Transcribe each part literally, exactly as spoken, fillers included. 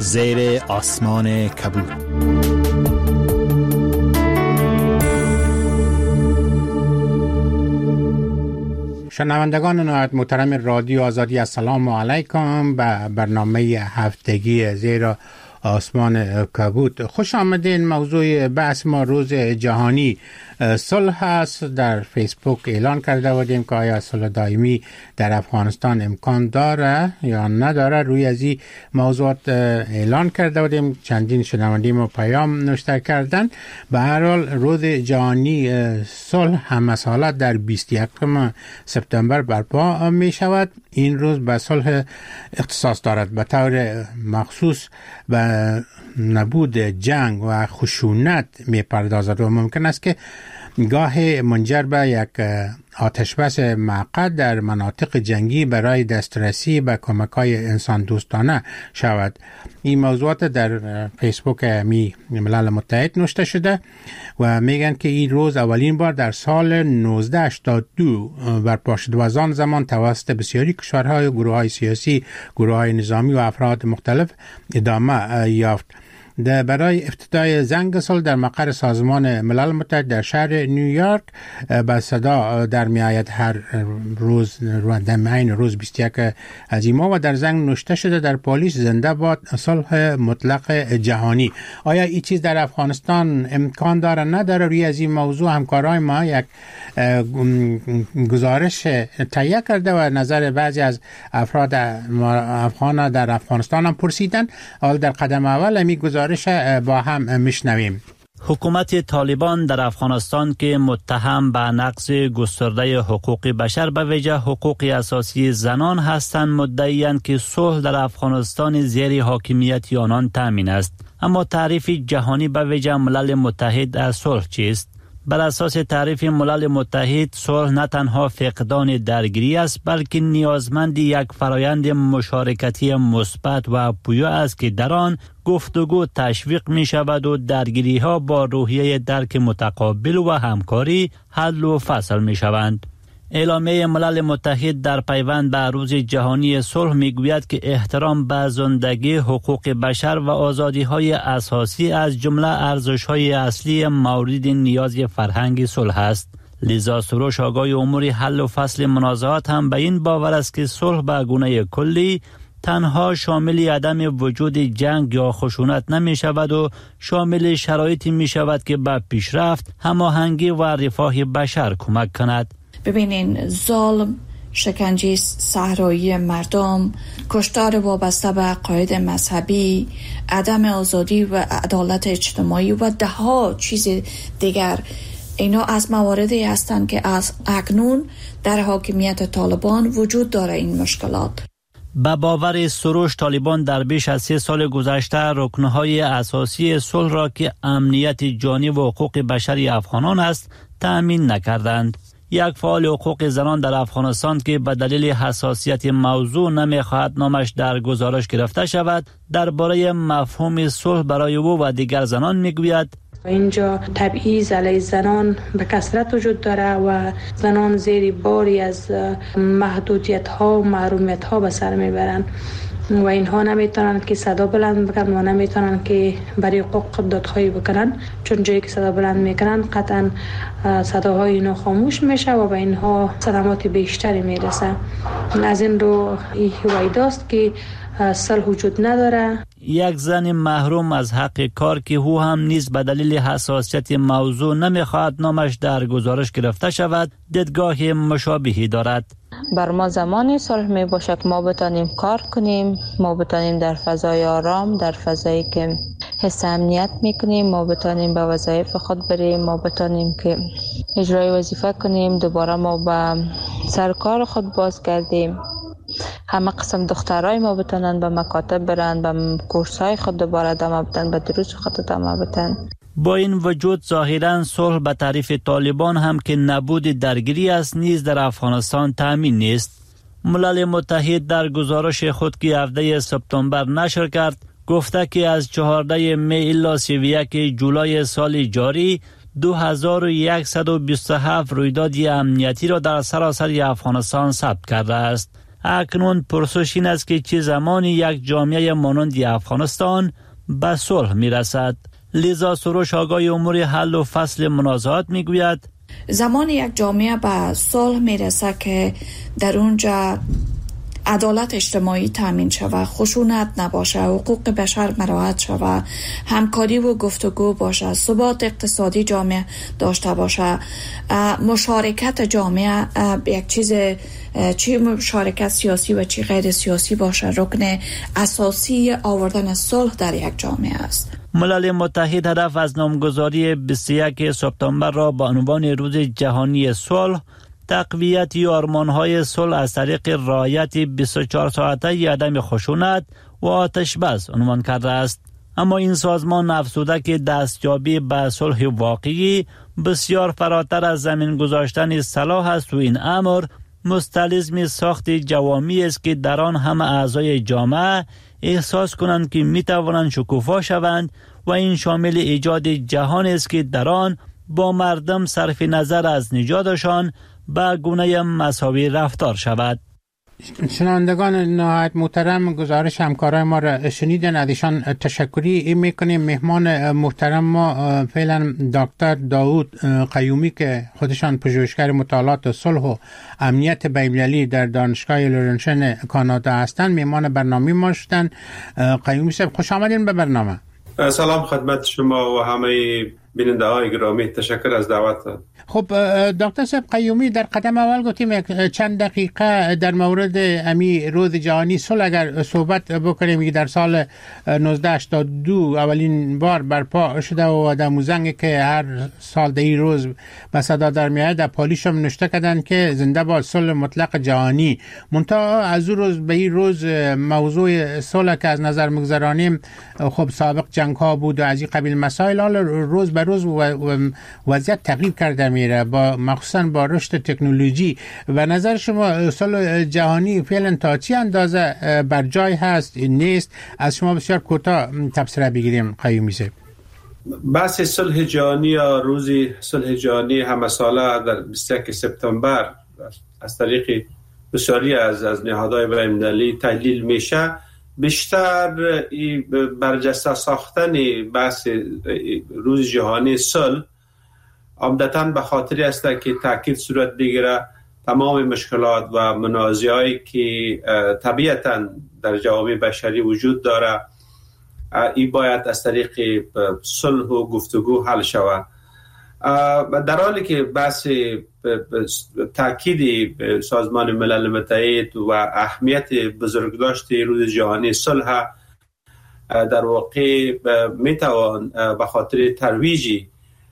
زیر آسمان کبود. شنوندگان نهایت محترم رادیو آزادی، السلام علیکم به برنامه هفتگی زیر آسمان کبود. خوش آمدین. موضوع بحث ما روز جهانی صلح است. در فیسبوک اعلان کرده بودیم که آیا صلح دائمی در افغانستان امکان داره یا نداره. روی از این موضوعات اعلان کرده بودیم. چندین شنونده ما پیام نوشته کردن. به هر حال روز جهانی صلح هم مسئله در بیست و یکم سپتامبر برپا می شود. این روز به صلح اختصاص دارد. به طور مخصوص به نبود جنگ و خشونت می پردازد و ممکن است که گاه منجر به یک آتشبس موقت در مناطق جنگی برای دسترسی به کمک‌های انسان دوستانه شود. این موضوعات در فیسبوک می ملل متحد نوشته شده و میگن که این روز اولین بار در سال نوزده هشتاد و دو برپا شد و از آن زمان توسط بسیاری کشورهای، گروه‌های سیاسی، گروه‌های نظامی و افراد مختلف ادامه یافت. در برای افتتاح زنگ صلح در مقر سازمان ملل متحد در شهر نیویورک به صدا در میآید هر روز در معین روز بیست و یک از این ماه و در زنگ نوشته شده در پالیس زنده باد صلح مطلق جهانی. آیا این چیز در افغانستان امکان داره نداره؟ روی از این موضوع همکارای ما یک گزارش تهیه کرده و نظر بعضی از افراد افغان در افغانستان هم پرسیدن. حال در قدم اول می گزارش با هم میشنویم. حکومت طالبان در افغانستان که متهم به نقض گسترده حقوق بشر به ویژه حقوق اساسی زنان هستند، مدعی‌اند که صلح در افغانستان زیر حاکمیت آنان تامین است. اما تعریف جهانی به ویژه ملل متحد از صلح چیست؟ بر اساس تعریف ملل متحد، صلح نه تنها فقدان درگیری است بلکه نیازمند یک فرایند مشارکتی مثبت و پویا است که در آن گفتگو تشویق می شود و درگیری ها با روحیه درک متقابل و همکاری حل و فصل می شوند. اعلامیه ملل متحد در پیوند به روز جهانی صلح می گوید که احترام به زندگی، حقوق بشر و آزادی های اساسی از جمله ارزش های اصلی مورد نیاز فرهنگ صلح است. لذا سروش آگاه امور حل و فصل منازعات هم به این باور است که صلح به گونه کلی تنها شامل عدم وجود جنگ یا خشونت نمی شود و شامل شرایطی می شود که به پیشرفت، هماهنگی و رفاه بشر کمک کند. ببینین، ظلم، شکنجه صحرایی مردم، کشتار وابسته به عقاید مذهبی، عدم آزادی و عدالت اجتماعی و ده ها چیز دیگر، اینا از مواردی هستند که از اکنون در حاکمیت طالبان وجود داره. این مشکلات به باور سروش، طالبان در بیش از سه سال گذشته رکنهای اساسی صلح را که امنیت جانی و حقوق بشری افغانان است تأمین نکردند. یک فعال حقوق زنان در افغانستان که به دلیل حساسیت موضوع نمیخواهد نامش در گزارش گرفته شود، درباره مفهوم صلح برای او و دیگر زنان میگوید: اینجا تبعیض علیه زنان به کثرت وجود داره و زنان زیر باری از محدودیت ها و محرومیت ها به سر میبرند و اینها نمیتونن که صدا بلند بکنن و نمیتونن که برای حقوق دادخواهی بکنن، چون جایی که صدا بلند میکنن قطعا صداهای اینا خاموش میشه و به اینها صدمات بیشتری میرسه. از این رو این ویداست که صلح وجود نداره. یک زن محروم از حق کار که او هم نیز به دلیل حساسیت موضوع نمیخواهد نامش در گزارش گرفته شود، دیدگاه مشابهی دارد. بر ما زمانی صلح می باشه که ما بتانیم کار کنیم، ما بتانیم در فضای آرام، در فضایی که حس امنیت میکنیم، ما بتانیم به وظایف خود بریم، ما بتانیم که اجرای وظیفه کنیم، دوباره ما به سر کار خود بازگردیم. همه قسم دخترای ما بتانن به مکاتب برن، به کورسای خود دوباره ادامه بدن، به دروس خود ادامه بدن. با این وجود ظاهراً صلح به تعریف طالبان هم که نبود درگیری است نیز در افغانستان تامین نیست. ملل متحد در گزارش خود که هفده سپتامبر نشر کرد گفته که از چهاردهم می الی سی و یک جولای سال جاری دو هزار و صد و بیست و هفت رویداد امنیتی را در سراسر افغانستان ثبت کرده است. اکنون پرسش این است که چه زمانی یک جامعه مانند افغانستان به صلح میرسد. لیزا سروش آگاه امور حل و فصل منازعات میگوید زمان یک جامعه به صلح میرسه که در اونجا عدالت اجتماعی تامین شود، خشونت نباشه، حقوق بشر مراعات شود، همکاری و گفتگو باشه، ثبات اقتصادی جامعه داشته باشه، مشارکت جامعه یک چیز چی مشارکت سیاسی و چی غیر سیاسی باشه رکن اساسی آوردن صلح در یک جامعه است. ملل متحد هدف از نامگذاری بیست و یک سپتامبر را با عنوان روز جهانی صلح، تقویت آرمان‌های صلح از طریق رعایت بیست و چهار ساعته عدم خشونت و آتش بس عنوان کرده است. اما این سازمان افزوده که دستیابی به صلح واقعی بسیار فراتر از زمین گذاشتن سلاح است و این امر مستلزم ساخت جوامی است که در آن همه اعضای جامعه احساس کنند که می توانند شکوفا شوند و این شامل ایجاد جهان است که در آن با مردم صرف نظر از نژادشان به گونه مساوی رفتار شود. شنوندگان نهایت محترم، گزارش همکارای ما را شنیدن، از ایشان تشکری میکنیم. مهمان محترم ما فعلا دکتر داوود قیومی که خودشان پژوهشگر مطالعات صلح و امنیت بین‌المللی در دانشگاه لورنشن کانادا هستند، مهمان برنامه ما شدن. قیومی صاحب خوش آمدین به برنامه. سلام خدمت شما و همه بیننده های گرامی، تشکر از دعوت. خب دکتر صاحب قیومی، در قدم اول گفتیم چند دقیقه در مورد امی روز جهانی صلح اگر صحبت بکنیم که در سال نوزده هشتاد و دو اولین بار برپا شده و در موزنگ که هر سال در این روز به صدا در میاد، در پالیش هم نوشته کردن که زنده باد صلح مطلق جهانی. منتها از اون روز به این روز موضوع صلح که از نظر مگذرانیم، خب سابق جنگ ها بود و از این قبیل مسائل، حالا روز به روز وضعیت تغییر کرده میره، با مخصوصا با رشد تکنولوژی. و نظر شما صلح جهانی فعلا تا چه اندازه بر جای هست نیست؟ از شما بسیار کوتاه تبصره بگیریم قیومی صاحب. بحث صلح جهانی یا روز صلح جهانی همه ساله در بیست و یک سپتامبر از طریق بسیاری از از نهادهای بین‌المللی تحلیل میشه. بیشتر برجسته ساختن بحث روز جهانی صلح عمدتاً به خاطر است که تاکید صورت بگیره تمام مشکلات و منازعاتی که طبیعتاً در جوامع بشری وجود داره، این باید از طریق صلح و گفتگو حل شود. در حالی که بحث تاکید سازمان ملل متحد و اهمیت بزرگداشت روز جهانی صلح در واقع میتوان به خاطر ترویج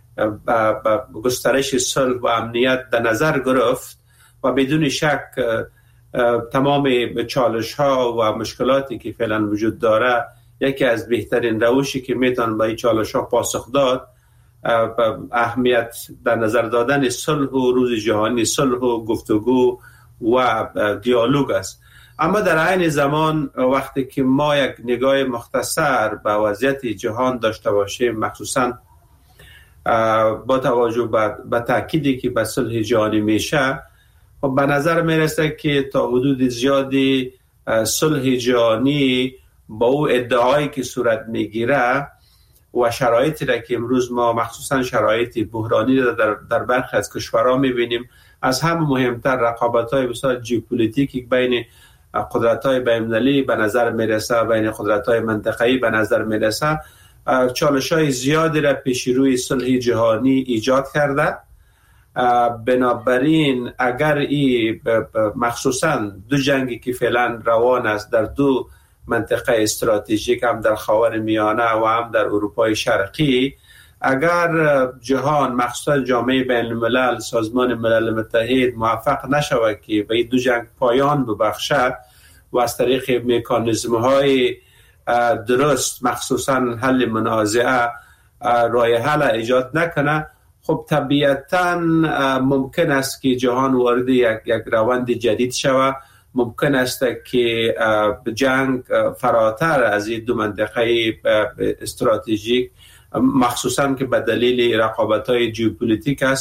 گسترش صلح و امنیت در نظر گرفت و بدون شک تمام چالش ها و مشکلاتی که فعلا وجود داره، یکی از بهترین روشی که میتوان به این چالش ها پاسخ داد اهمیت در نظر دادن صلح و روز جهانی صلح و گفتگو و دیالوگ است. اما در عین زمان وقتی که ما یک نگاه مختصر به وضعیت جهان داشته باشیم، مخصوصا با توجه به تأکیدی که به صلح جهانی میشه، خب به نظر میرسه که تا حدود زیادی صلح جهانی با او ادعایی که صورت میگیره و شرایطی را که امروز ما مخصوصا شرایط بحرانی را در, در برخی از کشورها میبینیم، از همه مهمتر رقابت‌های بسیار ژئوپلیتیکی بین قدرت‌های بین‌المللی به نظر میرسه، بین قدرت‌های منطقه‌ای به نظر میرسه، چالش‌های زیادی را پیش روی صلح جهانی ایجاد کرده. بنابراین اگر این مخصوصا دو جنگی که فعلا روان است در دو منطقه استراتژیک، هم در خاورمیانه و هم در اروپای شرقی، اگر جهان مخصوصا جامعه بین الملل، سازمان ملل متحد موفق نشود که به این دو جنگ پایان ببخشد و از طریق مکانیزم های درست مخصوصا حل منازعه راه حل ایجاد نکنه، خب طبیعتاً ممکن است که جهان وارد یک, یک روند جدید شود. ممکن است که جنگ فراتر از این دو منطقه استراتژیک، مخصوصاً که به دلیل رقابت‌های ژئوپلیتیک است،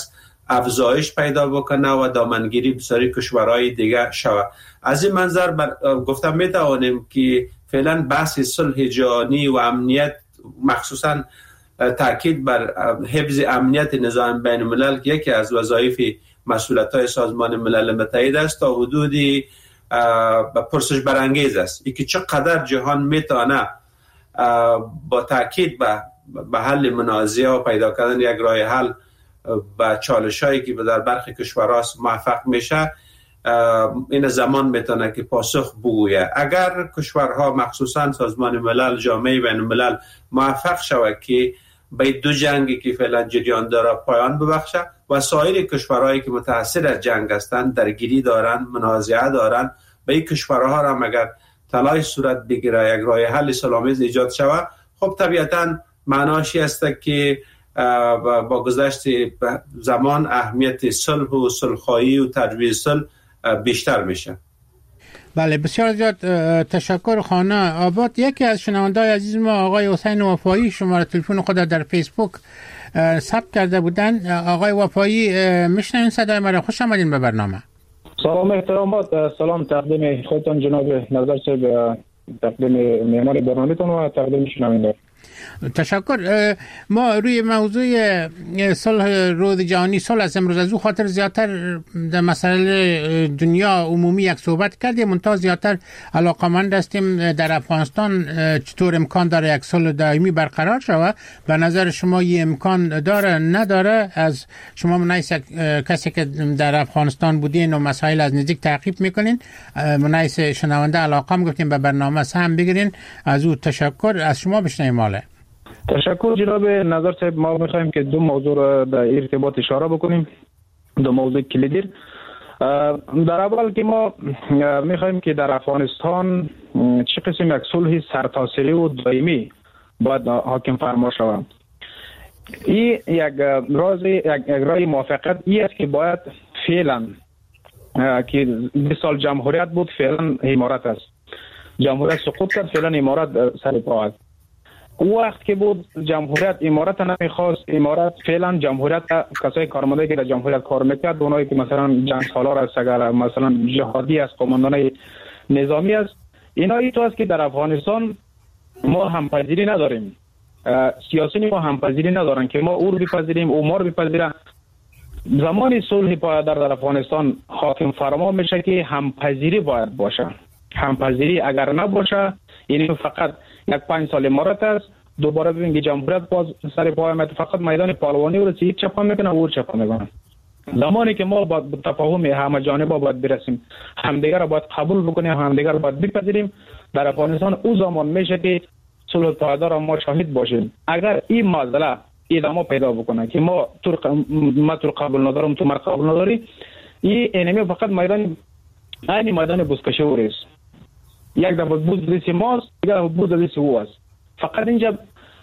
افزایش پیدا بکنه و دامنگیری بسیاری کشورهای دیگه شود. از این منظر بر... گفتم می توانیم که فعلا بحث صلح جهانی و امنیت، مخصوصا تاکید بر حفظ امنیت نظام بین الملل که یکی از وظایف مسئولیت‌های سازمان ملل متحد است، تا حدودی پرسش برانگیز است اینکه چقدر جهان میتونه با تاکید به به حل منازعه و پیدا کردن یک راه حل با چالش‌هایی که در برخی کشورها موفق میشه، این زمان میتونه که پاسخ بگویه. اگر کشورها مخصوصا سازمان ملل، جامعه بین الملل موفق شود که به دو جنگی که فعلا جریان داره پایان ببخشه و سایر کشورهایی که متاثر از جنگ هستند، درگیری دارند، منازعه دارند، به این کشورها را اگر تلاش صورت بگیره یک راه حل سال‌آمیز ایجاد شود، خب طبیعتاً معناش است که با گذشت زمان اهمیت صلح و صلح‌خواهی و تجویز صلح بیشتر میشه. بله، بسیار زیاد تشکر. خانه آباد. یکی از شنونده‌های عزیز ما آقای حسین وفایی شماره تلفن خود در فیسبوک ثبت کرده بودند. آقای وفایی میشنوین صدای مرا؟ خوش آمدین به برنامه. سلام احترامات، سلام تقدیم خودتان جناب نظر صاحب، تقدیم مهمان برنامه‌تون و تقدیم شنونده. تشکر. ما روی موضوع صلح روز جهانی صلح از امروز از او خاطر زیادتر در مسئله دنیا عمومی یک صحبت کردیم، منتها زیادتر علاقمند هستیم در افغانستان چطور امکان داره یک صلح دائمی برقرار شود. به نظر شما این امکان داره نداره؟ از شما منایس کسی که در افغانستان بودین و مسائل از نزدیک تعقیب میکنین، منایس شنونده علاقم گفتیم به برنامه سهم بگیرین. از او تشکر. از شما بشنویم. ماله تشکر جناب نظر صاحب. ما میخوایم که دو موضوع را در ارتباط اشاره بکنیم، دو موضوع کلیدی. در اول که ما میخوایم که در افغانستان چه قسم یک صلح سرتاسری و دائمی باید حاکم فرما شود. این یک راز یک راه موافقت ای است که باید فعلا که بیست سال جمهوریت بود فعلا امارت است، جمهوریت سقوط کرد، فعلا امارت سر پا است. او وقت که بود جمهوریت امارت نمیخواست، امارت فعلا جمهوریت کسای کارمندایی که در جمهوریت کار میکرد، اونایی که مثلا جنگ سالار است، اگر مثلا جهادی است، قماندان نظامی است، اینا ای تو است که در افغانستان ما همپذیری نداریم، سیاسیون ما همپذیری ندارن که ما او رو بپذیریم او ما رو بپذیره. زمان صلح پایدار در افغانستان حاکم فرما میشه که همپذیری باید باشه. همپذیری اگر نباشه، یعنی فقط یک پنج سال امارت است، دوباره ببینید که جمهوریت باز سر پای آمد، فقط میدان پهلوانی رو یک چپا میکنه و چپا میکنه. زمانی که ما با تفاهم همه جانبه باید برسیم، همدیگر رو باید قبول بکنیم، همدیگر رو باید بپذیریم، در افغانستان او زمان میشه که صلح پایدار ما شاهد باشیم. اگر این مسئله ادامه پیدا بکنه که ما تو ما تو قبول ندارم، تو ما قبول نداری، این انمی فقط میدان این میدان بوسکشوری است. یک دفعه بوز دست ماست، یک دفعه بوز دست او است. فقط اینجا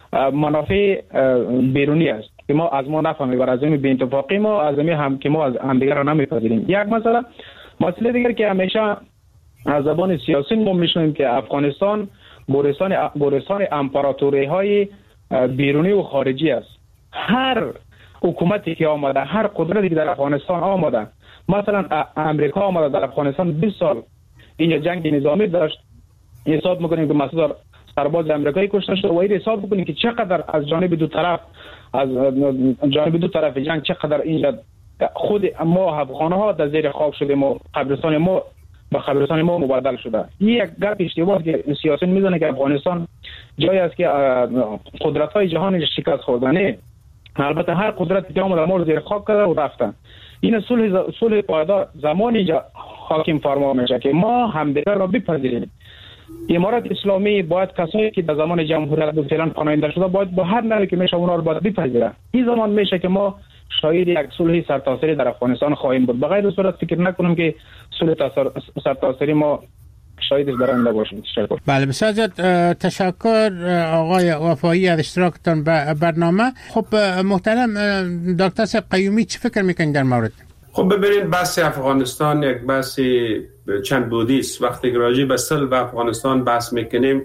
منافع بیرونی است که ما از ما نفهمیم، بر از این بی اتفاقی ما از این هم که ما از هم دیگر را نمیپذیریم. یک مسئله مسئله دیگر که همیشه از زبان سیاسی ما میشنویم که افغانستان گورستان گورستان امپراتوری های بیرونی و خارجی است. هر حکومتی که آمده، هر قدرتی که در افغانستان آمده، مثلا امریکا آمده در افغانستان بیست سال اینجا جنگ نظامی داشت، حساب میکنیم که مثلا سرباز امریکایی کشته شد و این حساب میکنیم که چقدر از جانب دو طرف از جانب دو طرف جنگ چقدر اینجا خود ما افغان ها در زیر خاک شدیم و قبرستان ما به قبرستان ما مبادل شده. این یک گپ اشتباه که سیاسیون میزنه که افغانستان جایی است که قدرت های جهان شکست خوردنه. البته هر قدرتی که اومد ما رو زیر خاک کرده و رفتن. این صلح صلح پایدار زمانی حاکم فرما میشه که ما همدیگر را بپذیریم. امارت اسلامی باید کسایی که در زمان جمهوریت بود فعلا پناهنده شده باید با هر نوعی که میشه اونا رو باید بپذیره. این زمان میشه که ما شاید یک صلح سرتاسری در افغانستان خواهیم بود. بغیر صورت فکر نکنم که صلح سرتاسری ما شاهدش درنده باشیم. تشکر. بله بسیار زیاد تشکر آقای وفایی از اشتراکتان به برنامه. خب محترم دکتر صاحب قیومی چه فکر میکنید در مورد؟ خب ببینید بحث افغانستان یک بحث چند بودی است. وقتی راجع به صلح و افغانستان بحث میکنیم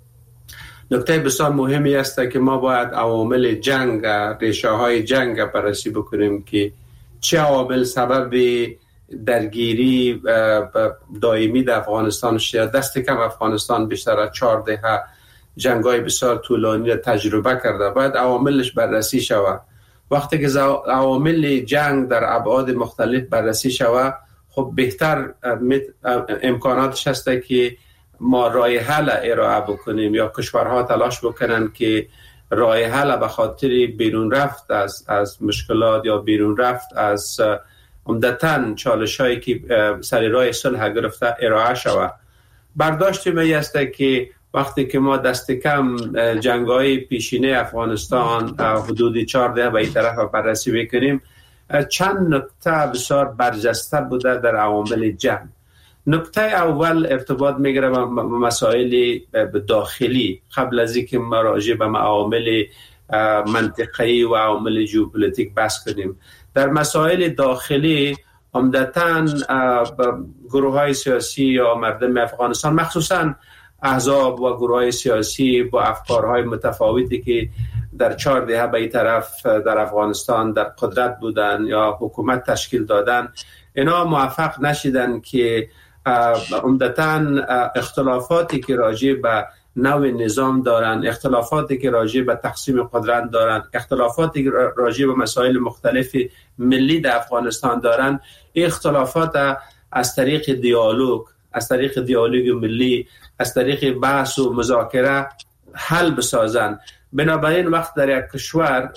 نکته بسیار مهمی است که ما باید عوامل جنگ، ریشه های جنگ بررسی بکنیم که چه عوامل سبب درگیری دائمی در افغانستان شد. دست کم افغانستان بیشتر از چهار دهه جنگ‌های بسیار طولانی را تجربه کرده. باید عواملش بررسی شود. وقتی که عوامل جنگ در ابعاد مختلف بررسی شود، خب بهتر امکاناتش هست که ما راه حل ارائه بکنیم یا کشورها تلاش بکنن که راه حل به خاطر بیرون رفت از از مشکلات یا بیرون رفت از عمدتاً چالش‌هایی که سر راه صلح گرفته ارائه شود. برداشت می است که وقتی که ما دست کم جنگ‌های پیشینه افغانستان حدود چهار دهه به این طرف بررسی بکنیم، چند نکته بسیار برجسته بوده در عوامل جنگ. نکته اول ارتباط میگیره با مسائل داخلی. قبل از اینکه ما راجع به عوامل منطقه‌ای و عوامل ژئوپلیتیک بحث کنیم، در مسائل داخلی عمدتاً گروه‌های سیاسی یا مردم افغانستان، مخصوصاً احزاب و گروه‌های سیاسی با افکارهای متفاوتی که در چهار دهه به این طرف در افغانستان در قدرت بودن یا حکومت تشکیل دادن، اینا موفق نشدن که عمدتاً اختلافاتی که راجع به نوع نظام دارن، اختلافاتی که راجع به تقسیم قدرت دارن، اختلافاتی که راجع به مسائل مختلف ملی در افغانستان دارن، این اختلافات از طریق دیالوگ، از طریق دیالوگ ملی، از طریق بحث و مذاکره حل بسازن. بنابراین وقت در یک کشور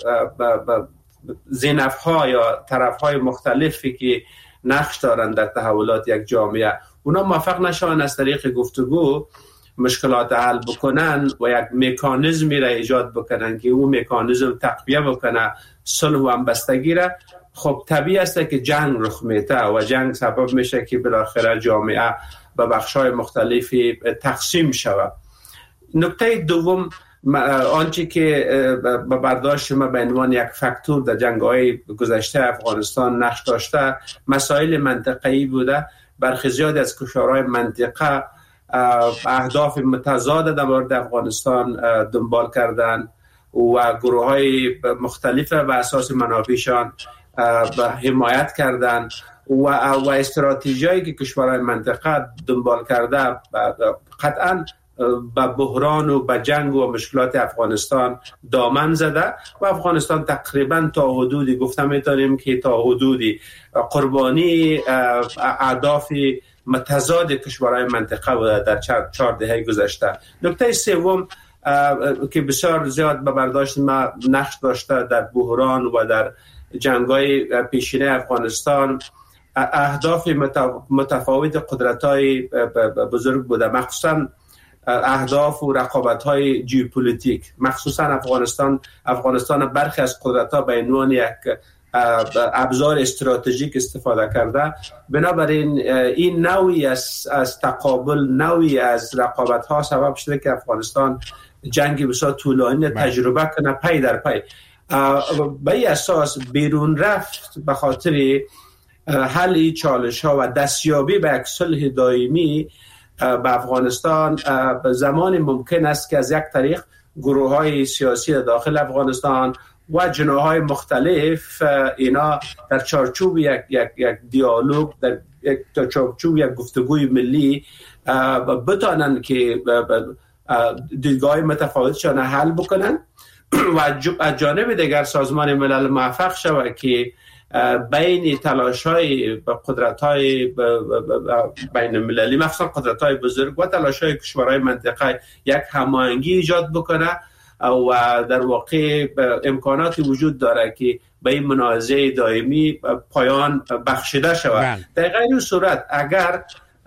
زینف‌ها یا طرف‌های مختلفی که نقش دارن در تحولات یک جامعه، اونا موفق نشون از طریق گفتگو مشکلات حل بکنن و یک مکانیزمی را ایجاد بکنن که اون مکانیزم تقویه بکنه صلح و همبستگی را، خب طبیعی است که جنگ رخ میده و جنگ سبب میشه که بالاخره جامعه به بخش‌های مختلفی تقسیم شود. نکته دوم، آنچه که به برداشت ما به عنوان یک فاکتور در جنگ‌های گذشته افغانستان نقش داشته، مسائل منطقه‌ای بوده. برخی زیاد از کشورهای منطقه اهداف متضاد در مورد افغانستان دنبال کردن و گروه‌های مختلف به اساس منافعشان حمایت کردن و و استراتژیایی که کشورهای منطقه دنبال کرده قطعاً به بحران و به جنگ و مشکلات افغانستان دامن زده و افغانستان تقریبا تا حدودی گفته میتونیم که تا حدودی قربانی اهداف متضاد کشورهای منطقه بوده در چهار دهه گذشته. نکته سوم که بسیار زیاد به برداشت ما نقش داشته در بحران و در جنگ‌های پیشینه افغانستان، اهداف متفاوت قدرت‌های بزرگ بوده، مخصوصاً اهداف و رقابت‌های ژئوپلیتیک. مخصوصاً افغانستان افغانستان برخی از قدرت‌ها به عنوان یک ابزار استراتژیک استفاده کرده. بنابراین این نوعی از از تقابل، نوعی از رقابت‌ها سبب شده که افغانستان جنگ بسیار طولانی تجربه کنه پی در پی. به این اساس بیرون رفت به خاطر حل چالش‌ها و دستیابی به یک صلح دائمی به افغانستان به زمان ممکن است که از یک طریق گروه‌های سیاسی داخل افغانستان و جناح‌های مختلف اینا در چارچوب یک یک یک دیالوگ، در یک چارچوب یک گفتگوی ملی بتوانند که دیدگاه متفاوتشان حل بکنن و از جانب دیگر سازمان ملل موفق شود که بین تلاش‌های قدرت‌های بین المللی، مخصوصا قدرت‌های بزرگ و تلاش‌های کشورهای منطقه یک هماهنگی ایجاد بکنه و در واقع امکاناتی وجود داره که به این منازعه دائمی پایان بخشیده شود. در غیر صورت اگر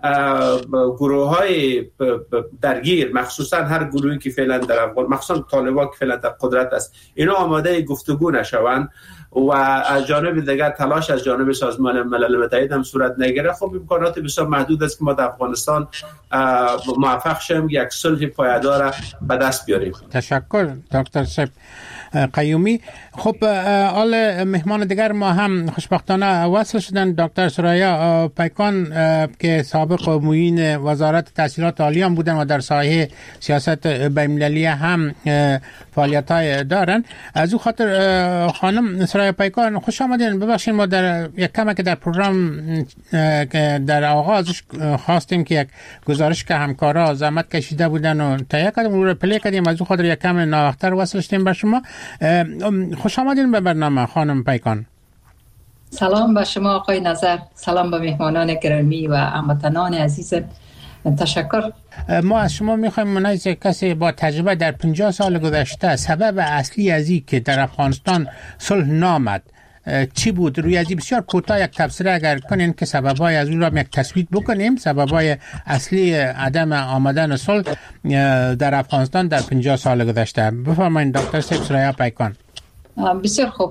گروه‌های درگیر، مخصوصا هر گروهی که فعلا در افغان، مخصوصا طالبان که فعلا در قدرت است، اینا آماده گفتگو نشوند و از جانب دیگر تلاش از جانب سازمان ملل متحد هم صورت نگیره، خب امکانات بسیار محدود است که ما در افغانستان موفق شیم یک صلح پایدار به دست بیاریم. تشکر دکتر صاحب. قیومی. خب حال مهمان دیگر ما هم خوشبختانه وصل شدن، دکتر سریا پیکان که سابق معین وزارت تحصیلات عالی هم بودن و در ساحه سیاست بین‌المللی هم فعالیت‌های دارن. از او خاطر خانم سریا پیکان خوش آمدین. ببخشید ما در یک کمی که در پروگرام در آغازش خواستیم که یک گزارش که همکارا زحمت کشیده بودن و تهیه کردیم رو پلی کردیم، از او خاطر یک کم ناوقتر وصل شدیم به شما. خوش آمدین به برنامه خانم پیکان. سلام به شما آقای نظر، سلام به مهمانان گرامی و هموطنان عزیز. تشکر. ما از شما میخوایم منایز کسی با تجربه در پنجاه سال گذشته سبب اصلی از این که در افغانستان صلح نامد چی بود؟ روی ازی بسیار کوتاه یک تفسیر اگر کنین که سببای از اون را یک تثبیت بکنیم، سببای اصلی عدم آمدن صلح در افغانستان در پنجاه سال گذشته. بفرمایید دکتر سریا پیکان. بسیار خوب.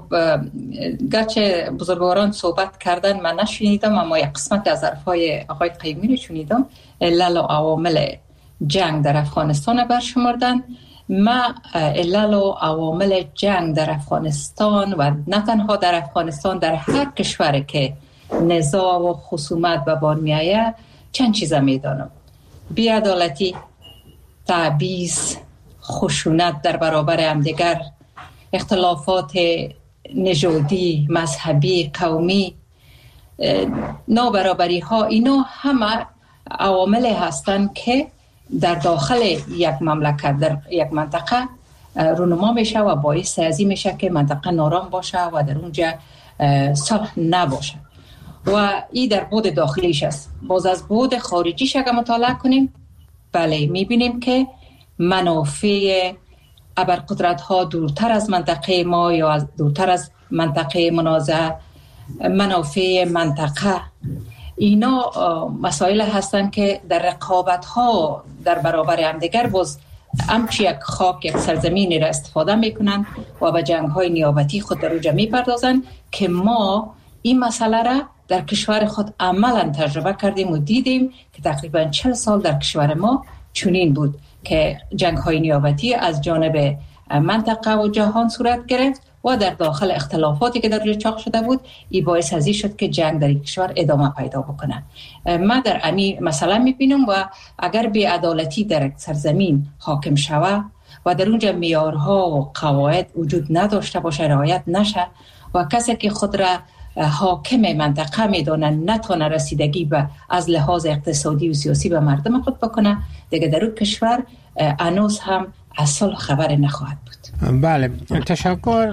گرچه بزرگواران صحبت کردن من نشنیدم، اما یک قسمت از حرفای آقای قیومی رو شنیدم. علل و عوامل جنگ در افغانستان برشمردن. ما علل و عوامل جنگ در افغانستان و نه تنها در افغانستان، در هر کشوری که نزاع و خصومت به بار میآید چند چیزا میدانم: بی‌عدالتی، تبعیض، خشونت در برابر همدیگر، اختلافات نژادی، مذهبی، قومی، نابرابری ها. اینا همه عوامل هستند که در داخل یک مملکت، در یک منطقه رونما میشه و باعث ازی میشه که منطقه نارام باشه و در اونجا صلح نباشه. و این در بود داخلیش است. باز از بود خارجیش اگر مطالعه کنیم، بله میبینیم که منافع ابرقدرت ها دورتر از منطقه ما یا از دورتر از منطقه منازعه، منافع منطقه، اینا مسائل هستند که در رقابت ها در برابر همدیگر باز همچی یک خاک، یک سرزمینی را استفاده میکنن و به جنگ های نیابتی خود در اونجا میپردازن که ما این مسئله را در کشور خود عملا تجربه کردیم و دیدیم که تقریبا چهل سال در کشور ما چنین بود که جنگ های نیابتی از جانب منطقه و جهان صورت گرفت و در داخل اختلافاتی که در روی چاق شده بود، این باعث ازی شد که جنگ در این کشور ادامه پیدا بکنه. ما در امی مثلا میبینم و اگر بی‌عدالتی در سرزمین حاکم شوه و در اونجا معیارها و قواعد وجود نداشته باشه، رعایت نشه و کسی که خود را حاکم منطقه میدونه نتونه رسیدگی به از لحاظ اقتصادی و سیاسی به مردم خود بکنه، دیگه در اون کشور هنوز هم از صلح خبر نخواهد بود. بله، تشکر.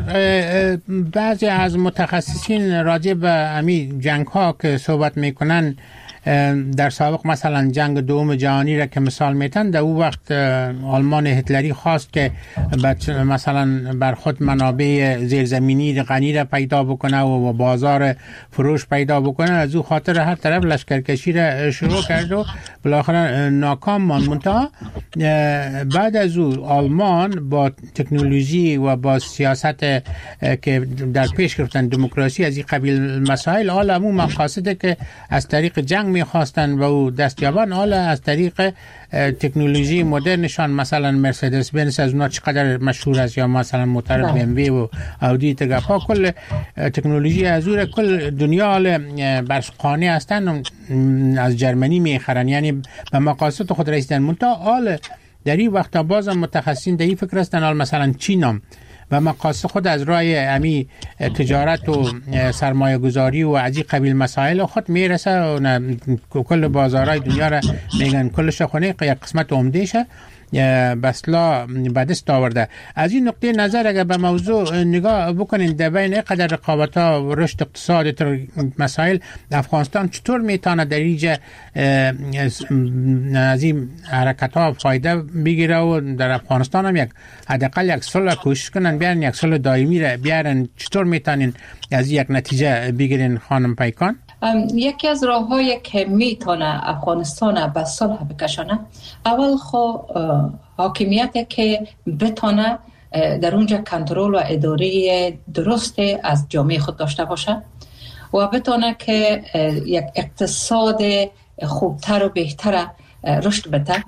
بعضی از متخصصین راجع به امی جنگ ها که صحبت میکنن در سابق مثلا جنگ دوم جهانی را که مثال میتن، در اون وقت آلمان هتلری خواست که مثلا بر خود منابع زیرزمینی غنی را پیدا بکنه و بازار فروش پیدا بکنه، از او خاطر هر طرف لشکرکشی را شروع کرد و بالاخره ناکام ماند. منتها بعد از او آلمان با تکنولوژی و با سیاست که در پیش گرفتن دموکراسی از این قبیل مسائل، حالا همون مقاصد که از طریق جنگ میخواستن و او دستیابان، حالا از طریق تکنولوژی مدرنشان، مثلا مرسدس بنز از اونا چقدر مشهور است، یا مثلا موتور بی ام وی و اودی تگپا، کل تکنولوژی از او کل دنیا برسقانی هستن، از جرمنی میخرن، یعنی به مقاصد خود رسیدن. منتها حال در این وقت باز متخصصین در این فکر هستن، حال مثلا چین هم و مقاصد خود از راه امی تجارت و سرمایه گذاری و از این قبیل مسائل خود میرسه و کل بازارهای دنیا را میگن کلش خونه یک قسمت عمدهشه بسلا به دست آورده. از این نقطه نظر اگر به موضوع نگاه بکنین، در بین اینقدر رقابت ها و رشد اقتصاد مسائل، افغانستان چطور میتونه در اینجا از این حرکت ها فایده بگیره و در افغانستان هم یک حداقل یک صلح کوشش کنن بیارن، یک صلح دائمی را بیارن؟ چطور میتونین از یک نتیجه بگیرین خانم پیکان؟ یکی از راه‌هایی که میتونه افغانستان به صلح بکشانه، اول خو حاکمیت که بتونه در اونجا کنترل و اداره درست از جامعه خود داشته باشه و بتونه که یک اقتصاد خوبتر و بهتر رشد بده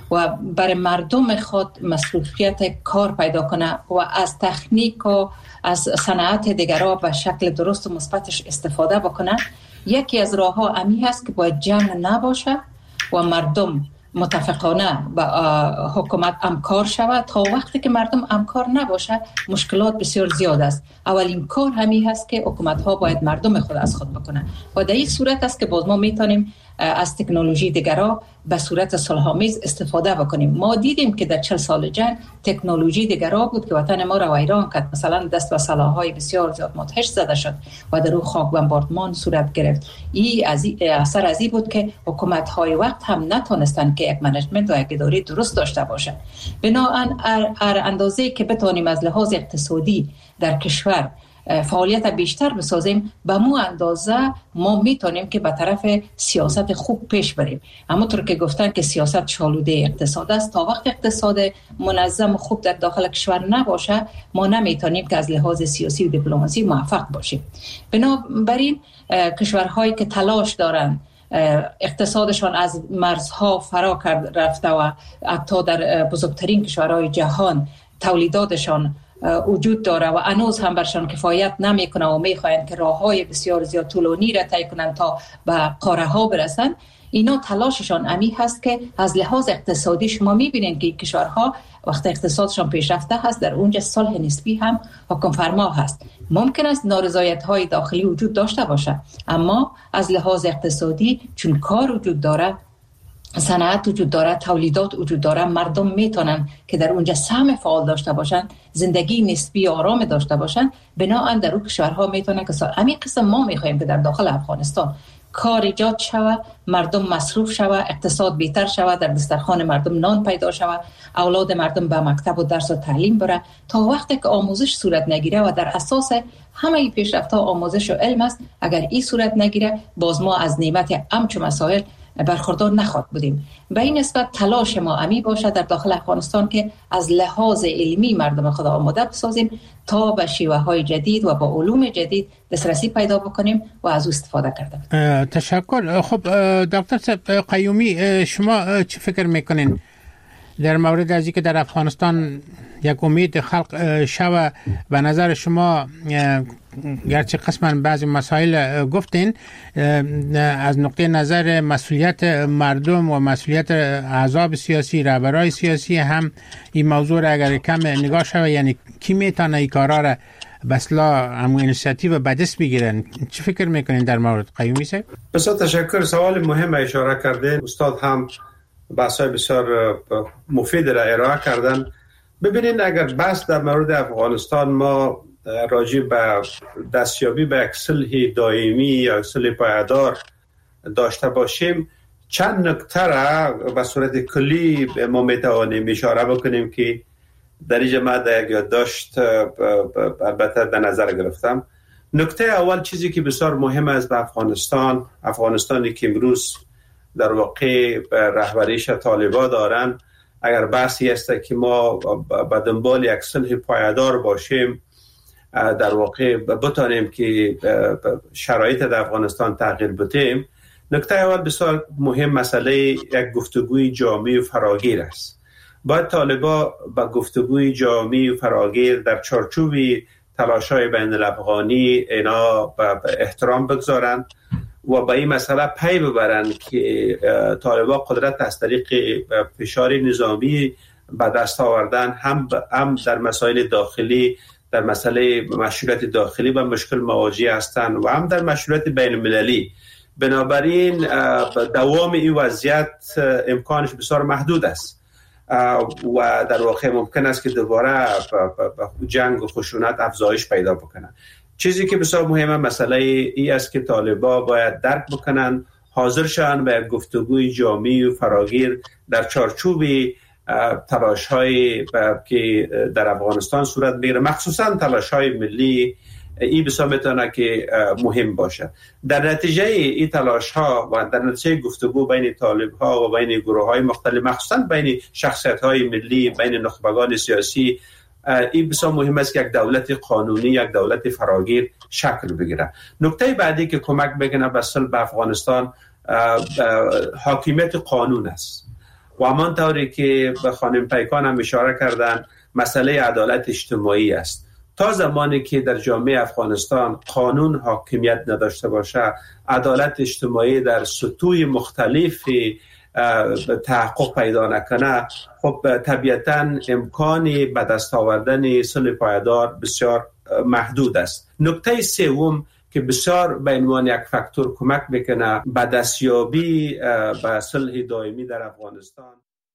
و برای مردم خود مصروفیت کار پیدا کنه و از تکنیک و از صنعت دیگرها به شکل درست و مثبتش استفاده بکنه. یکی از راه ها امی هست که باید جنگ نباشه و مردم متفقانه با حکومت همکار شود. تا وقتی که مردم همکار نباشه مشکلات بسیار زیاد است. اولین کار همی هست که حکومت ها باید مردم خود از خود بکنه و در این صورت است که باز ما میتونیم از تکنولوژی دیگرها به صورت صلح‌آمیز استفاده بکنیم. ما دیدیم که در چهل سال جنگ تکنولوژی دیگرها بود که وطن ما را ویران کرد. مثلا دست به سلاح‌های بسیار زیاد مدهش زده شد و در او خاک بمباردمان صورت گرفت. این از اثر از این بود که حکومت‌های وقت هم نتونستند که یک منیجمنت و یک اداره درست داشته باشند. بنابراین هر اندازه‌ای که بتونیم از لحاظ اقتصادی در کشور فعالیت بیشتر بسازیم به مو اندازه ما میتونیم که به طرف سیاست خوب پیش بریم. همونطور که گفتن که سیاست شالوده اقتصاد است، تا وقت اقتصاد منظم و خوب در داخل کشور نباشه ما نمیتونیم که از لحاظ سیاسی و دیپلماسی موفق باشیم. بنابراین کشورهایی که تلاش دارن اقتصادشان از مرزها فرا کرد رفته و حتی در بزرگترین کشورهای جهان تولیداتشان وجود داره و هنوز هم برشان کفایت نمیکنه و میخواهند که راههای بسیار زیاد طولانی را طی کنند تا به قاره ها برسند. اینا تلاششان امی هست که از لحاظ اقتصادی شما میبینید که کشورها وقت اقتصادشان پیشرفته هست در اونجا صلح نسبی هم حکم فرما هست. ممکن است نارضایت های داخلی وجود داشته باشه، اما از لحاظ اقتصادی چون کار وجود داره، صنعت وجود داره، تولیدات وجود داره، مردم میتونن که در اونجا سهم فعال داشته باشن، زندگی نسبی آرام داشته باشن. بنابراین در اون کشورها میتونن که همین قسم ما میخوایم که در داخل افغانستان کار ایجاد شود، مردم مصروف شود، اقتصاد بهتر شود، در دسترخوان مردم نان پیدا شود، اولاد مردم به مکتب و درس و تعلیم بره. تا وقتی که آموزش صورت نگیره و در اساس همه پیشرفت‌ها آموزش و علم است، اگر این صورت نگیره باز ما از نعمت همچون مسائل برخوردار نخواهد بودیم. به این نسبت تلاش ما امی باشه در داخل افغانستان که از لحاظ علمی مردم خود آماده بسازیم تا به شیوه های جدید و با علوم جدید دسترسی پیدا بکنیم و از او استفاده کرده. تشکر. خب دکتر صاحب قیومی، شما چه فکر میکنین در مورد از اینکه در افغانستان یک امید خلق شوه؟ به نظر شما گرچه قسما بعضی مسائل گفتین، از نقطه نظر مسئولیت مردم و مسئولیت احزاب سیاسی، رهبرای سیاسی هم این موضوع را اگر کم نگاه شوه، یعنی کی میتونه این کارا را به اصطلاح همون اینیشیتیو به دست بگیرن؟ چه فکر میکنین در مورد قیومی صاحب؟ بسیار تشکر. سوال مهم اشاره کردین. استاد هم بحث‌های بسیار مفید را ارائه کردن. ببینید اگر بحث در مورد افغانستان ما راجع به دستیابی به یک صلح دائمی یا صلح پایدار داشته باشیم، چند نکته را به صورت کلی ما میتوانیم اشاره بکنیم که در اینجا من در یک یادداشت البته در نظر گرفتم. نکته اول، چیزی که بسیار مهم است به افغانستان، افغانستانی که امروز در واقع رهبریش طالبان دارن، اگر بحثی است که ما به دنبال یک صلح پایدار باشیم، در واقع بتانیم که شرایط در افغانستان تغییر بدیم، نکته اول بسیار مهم مسئله یک گفتگوی جامع و فراگیر است. باید طالبان با گفتگوی جامع و فراگیر در چارچوب تلاش‌های بین الافغانی اینا به احترام بگذارند و با این مسئله پی ببرند که طالبان قدرت از طریق فشار نظامی به دست آوردن، هم هم در مسائل داخلی، در مسئله مشروعیت داخلی با مشکل مواجه هستند و هم در مشروعیت بین المللی. بنابراین دوام این وضعیت امکانش بسیار محدود است و در واقع ممکن است که دوباره جنگ و خشونت افزایش پیدا بکنه. چیزی که بسیار مهمه مسئله ای است که طالبان باید درک بکنن، حاضر شوند به گفتگوی جامع و فراگیر در چارچوب تلاش‌های که در افغانستان صورت میگیره، مخصوصا تلاش‌های ملی. این بسیار میتونه که مهم باشه. در نتیجه این تلاش‌ها و در نتیجه گفتگو بین طالب‌ها و بین گروه‌های مختلف، مخصوصا بین شخصیت‌های ملی، بین نخبگان سیاسی، این بسیار مهم است که یک دولت قانونی، یک دولت فراگیر شکل بگیره. نکته بعدی که کمک میکنه به صلح به افغانستان حاکمیت قانون است و همان طوری که به خانم پیکان هم اشاره کردن مسئله عدالت اجتماعی است. تا زمانی که در جامعه افغانستان قانون حاکمیت نداشته باشه، عدالت اجتماعی در سطوح مختلفی تحقق پیدا نکنه، خب طبیعتاً امکانی به دست آوردن صلح پایدار بسیار محدود است. نکته سوم که بسیار به عنوان یک فاکتور کمک میکنه به دستیابی به صلح دائمی در افغانستان،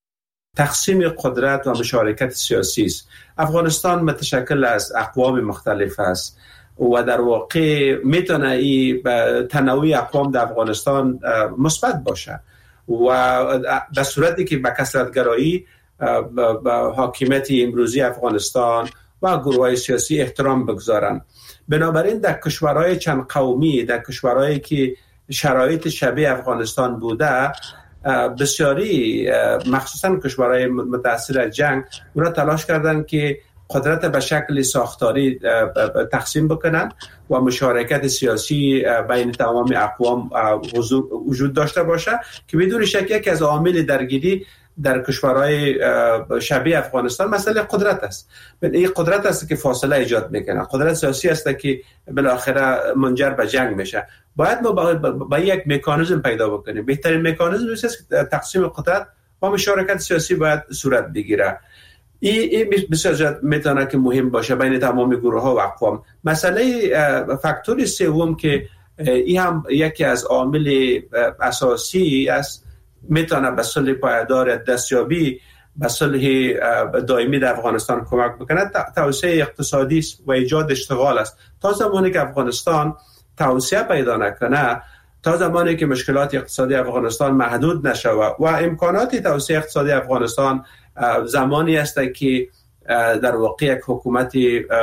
تقسیم قدرت و مشارکت سیاسی است. افغانستان متشکل از اقوام مختلف است و در واقع میتونه این تنوع اقوام در افغانستان مثبت باشه و در صورتی که به کثرت‌گرایی به حاکمیت امروزی افغانستان و گروه‌های سیاسی احترام بگذارن. بنابراین در کشورهای چند قومی، در کشورهایی که شرایط شبیه افغانستان بوده، بسیاری مخصوصا کشورهای متاثر از جنگ اونا تلاش کردن که قدرت به شکل ساختاری تقسیم بکنن و مشارکت سیاسی بین تمام اقوام وجود داشته باشه که بدون شک یکی از عوامل درگیری در کشورهای شبیه افغانستان مسئله قدرت است. این قدرت است که فاصله ایجاد میکنه، قدرت سیاسی است که بالاخره منجر به جنگ میشه. باید ما با یک مکانیزم پیدا بکنیم. بهترین مکانیزم است که تقسیم قدرت و مشارکت سیاسی باید صورت بگیره. این بسیار زیاد میتونه که مهم باشه بین تمام گروه ها و اقوام. مسئله فاکتور سوم که این هم یکی از عوامل اساسی است، میتونه به صلح پایدار دستیابی به صلح دائمی در افغانستان کمک بکنه، توسعه اقتصادی و ایجاد اشتغال است. تا زمانی که افغانستان توسعه پیدا نکنه، تا زمانی که مشکلات اقتصادی افغانستان محدود نشود و امکانات توسعه اقتصادی افغانستان زمانی است که در واقع یک حکومت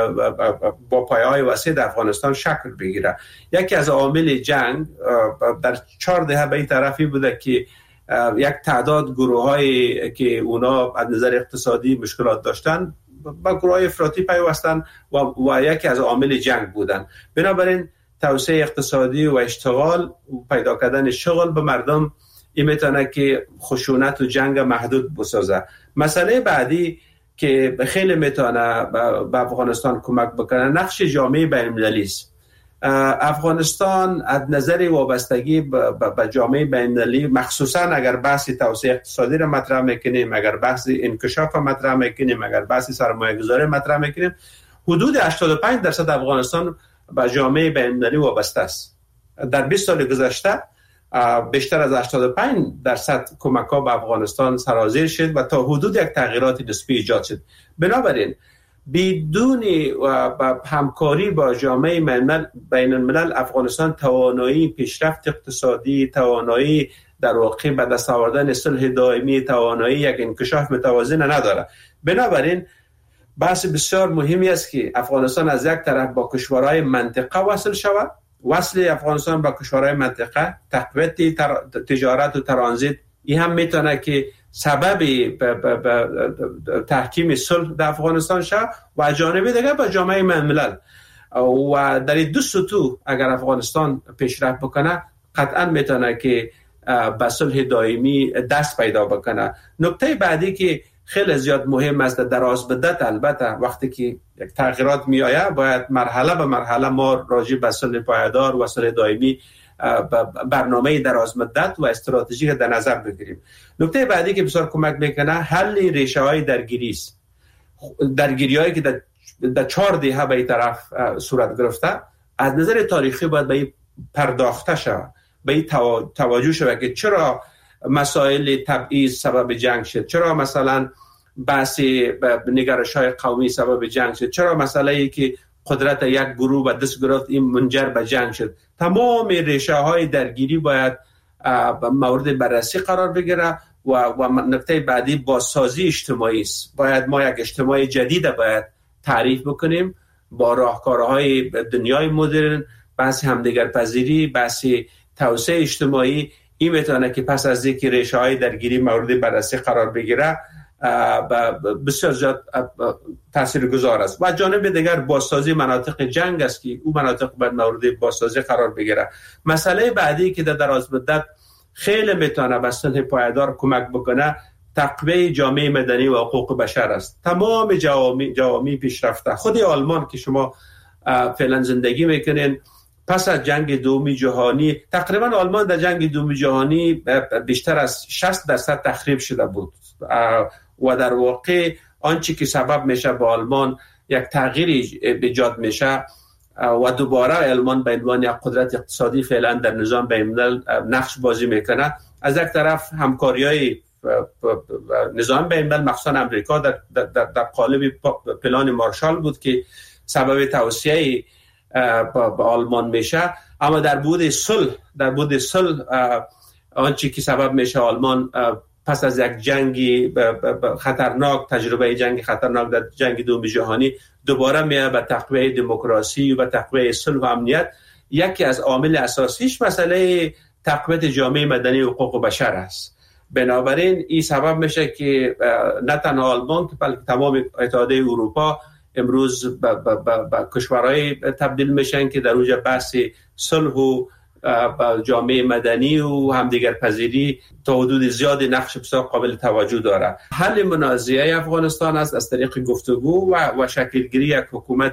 با پایه‌های وسیع در افغانستان شکل بگیره. یکی از عوامل جنگ در چهار دهه به این طرفی بوده که یک تعداد گروه‌هایی که اونا از نظر اقتصادی مشکلات داشتن با گروه‌های افراطی پیوستن و, و یکی از عوامل جنگ بودن. بنابراین توسعه اقتصادی و اشتغال و پیدا کردن شغل به مردم این میتونه که خشونت و جنگ محدود بسازه. مسئله بعدی که خیلی میتونه به افغانستان کمک بکنه نقش جامعه بین‌المللی است. افغانستان از نظر وابستگی به جامعه بین‌المللی، مخصوصا اگر بحث توسعه اقتصادی را مطرح میکنیم، اگر بحث انکشاف را مطرح میکنیم، اگر بحث سرمایه‌گذاری مطرح میکنیم، حدود هشتاد و پنج درصد افغانستان به جامعه بین‌المللی وابسته است. در بیست سال گذشته بیشتر از هشتاد و پنج درصد کمک‌ها به افغانستان سرازیر شد و تا حدود یک تغییرات نسبی ایجاد شد. بنابراین بدون همکاری با جامعه بین الملل افغانستان توانایی پیشرفت اقتصادی، توانایی در واقع به دست آوردن صلح دائمی، توانایی یک انکشاف متوازن نداره. بنابراین بحث بسیار مهمی است که افغانستان از یک طرف با کشورهای منطقه وصل شود. وصل افغانستان با کشورهای منطقه، تقویت تجارت و ترانزیت، این هم میتونه که سبب تحکیم صلح در افغانستان شود و جانب دیگه با جامعه ملل. و در دو سطوح اگر افغانستان پیشرفت بکنه قطعا میتونه که به صلح دائمی دست پیدا بکنه. نکته بعدی که خیلی زیاد مهم است در دراز مدت، البته وقتی که یک تغییرات می آید باید مرحله به مرحله ما راجع به صلح پایدار و صلح دائمی برنامه دراز مدت و استراتژی در نظر بگیریم. نکته بعدی که بسیار کمک میکنه حل ریشه های درگیری است. درگیری هایی که در, در چهار دهه به این طرف صورت گرفته، از نظر تاریخی باید به این پرداخته شود، به این توجه شود که چرا مسائل تبعیض سبب جنگ شد، چرا مثلا بحث نگرش‌های قومی سبب جنگ شد، چرا مسئله ای که قدرت یک گروه و دست گرفت این منجر به جنگ شد. تمام ریشه های درگیری باید مورد بررسی قرار بگیره و, و نکته بعدی بازسازی اجتماعی است. باید ما یک اجتماع جدید باید تعریف بکنیم با راهکارهای دنیای مدرن، بحث همدیگر پذیری، بحث توسعه اجتماعی. این میتونه که پس از اینکه ریشه های درگیری مورد بررسی قرار بگیره بسیار زیاد تاثیرگذار است. و جانب دیگر بازسازی مناطق جنگ است که اون مناطق باید مورد بازسازی قرار بگیره. مسئله بعدی که در دراز مدت خیلی میتونه به صلح پایدار کمک بکنه تقویت جامعه مدنی و حقوق بشر است. تمام جوامع جوامع پیشرفته، خود آلمان که شما فعلا زندگی میکنین، پس از جنگ دوم جهانی تقریبا آلمان در جنگ دوم جهانی بیشتر از شصت درصد تخریب شده بود و در واقع آنچه که سبب میشه با آلمان یک تغییری ایجاد میشه و دوباره آلمان به عنوان یک قدرت اقتصادی فعلا در نظام بین‌الملل نقش بازی میکنه. از یک طرف همکاری‌های نظام بین‌الملل مخصوصا امریکا در, در, در قالب پلان مارشال بود که سبب توسعه به آلمان میشه، اما در بود صلح در بود صلح آنچه که سبب میشه آلمان پس از یک جنگ خطرناک، تجربه جنگ خطرناک در جنگ دوم جهانی، دوباره میه به تقویت دموکراسی و تقویت صلح و امنیت. یکی از عامل اساسیش مسئله تقویت جامعه مدنی و حقوق بشر است. بنابراین این سبب میشه که نه تنها آلمان بلکه تمام اتحادیه اروپا امروز به کشورهای تبدیل میشن که در اونجا بحث صلح و جامعه مدنی و همدیگر پذیری تا حدود زیاد نقش بسیار قابل توجه داره. حل منازعه افغانستان است از طریق گفتگو و, و شکلگیری یک حکومت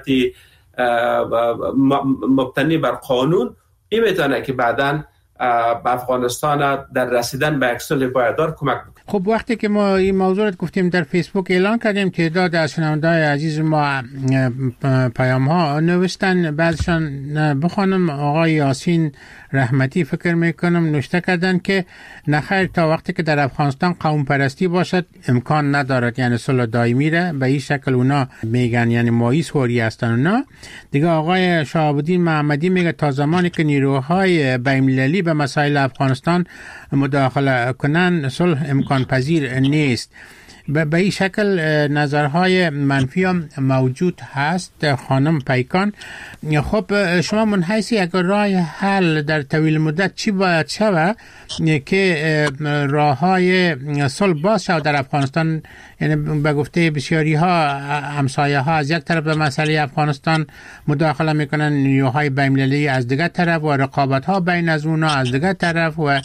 مبتنی بر قانون. این میتونه که بعداً به افغانستان در رسیدن به یک صلح پایدار کمک بکنه. خب وقتی که ما این موضوع رو گفتیم در فیسبوک اعلان کردیم که تعداد از شنونده‌های عزیز ما پیام ها نوشتن، بعضشان بخوانم. آقای یاسین رحمتی فکر میکنم نوشته کردن که نخیر تا وقتی که در افغانستان قوم پرستی باشد امکان ندارد، یعنی صلح دائمی را به این شکل اونا میگن، یعنی مایی سوری هستن اونا دیگه. آقای شهاب‌الدین محمدی میگه تا زمانی که نیروهای بین‌المللی به مسائل افغانستان مداخله کنن صلح امکان پذیر نیست. به این شکل نظرهای منفی هم موجود هست. خانم پیکان، خب شما من حیث یک راه حل در طویل مدت چی باید شود که راه های صلح باز شود در افغانستان؟ یعنی به گفته بسیاری ها همسایه ها از یک طرف به مسئله افغانستان مداخله میکنن، نیروهای بین‌المللی از دیگر طرف و رقابت ها بین از اونا از دیگر طرف، و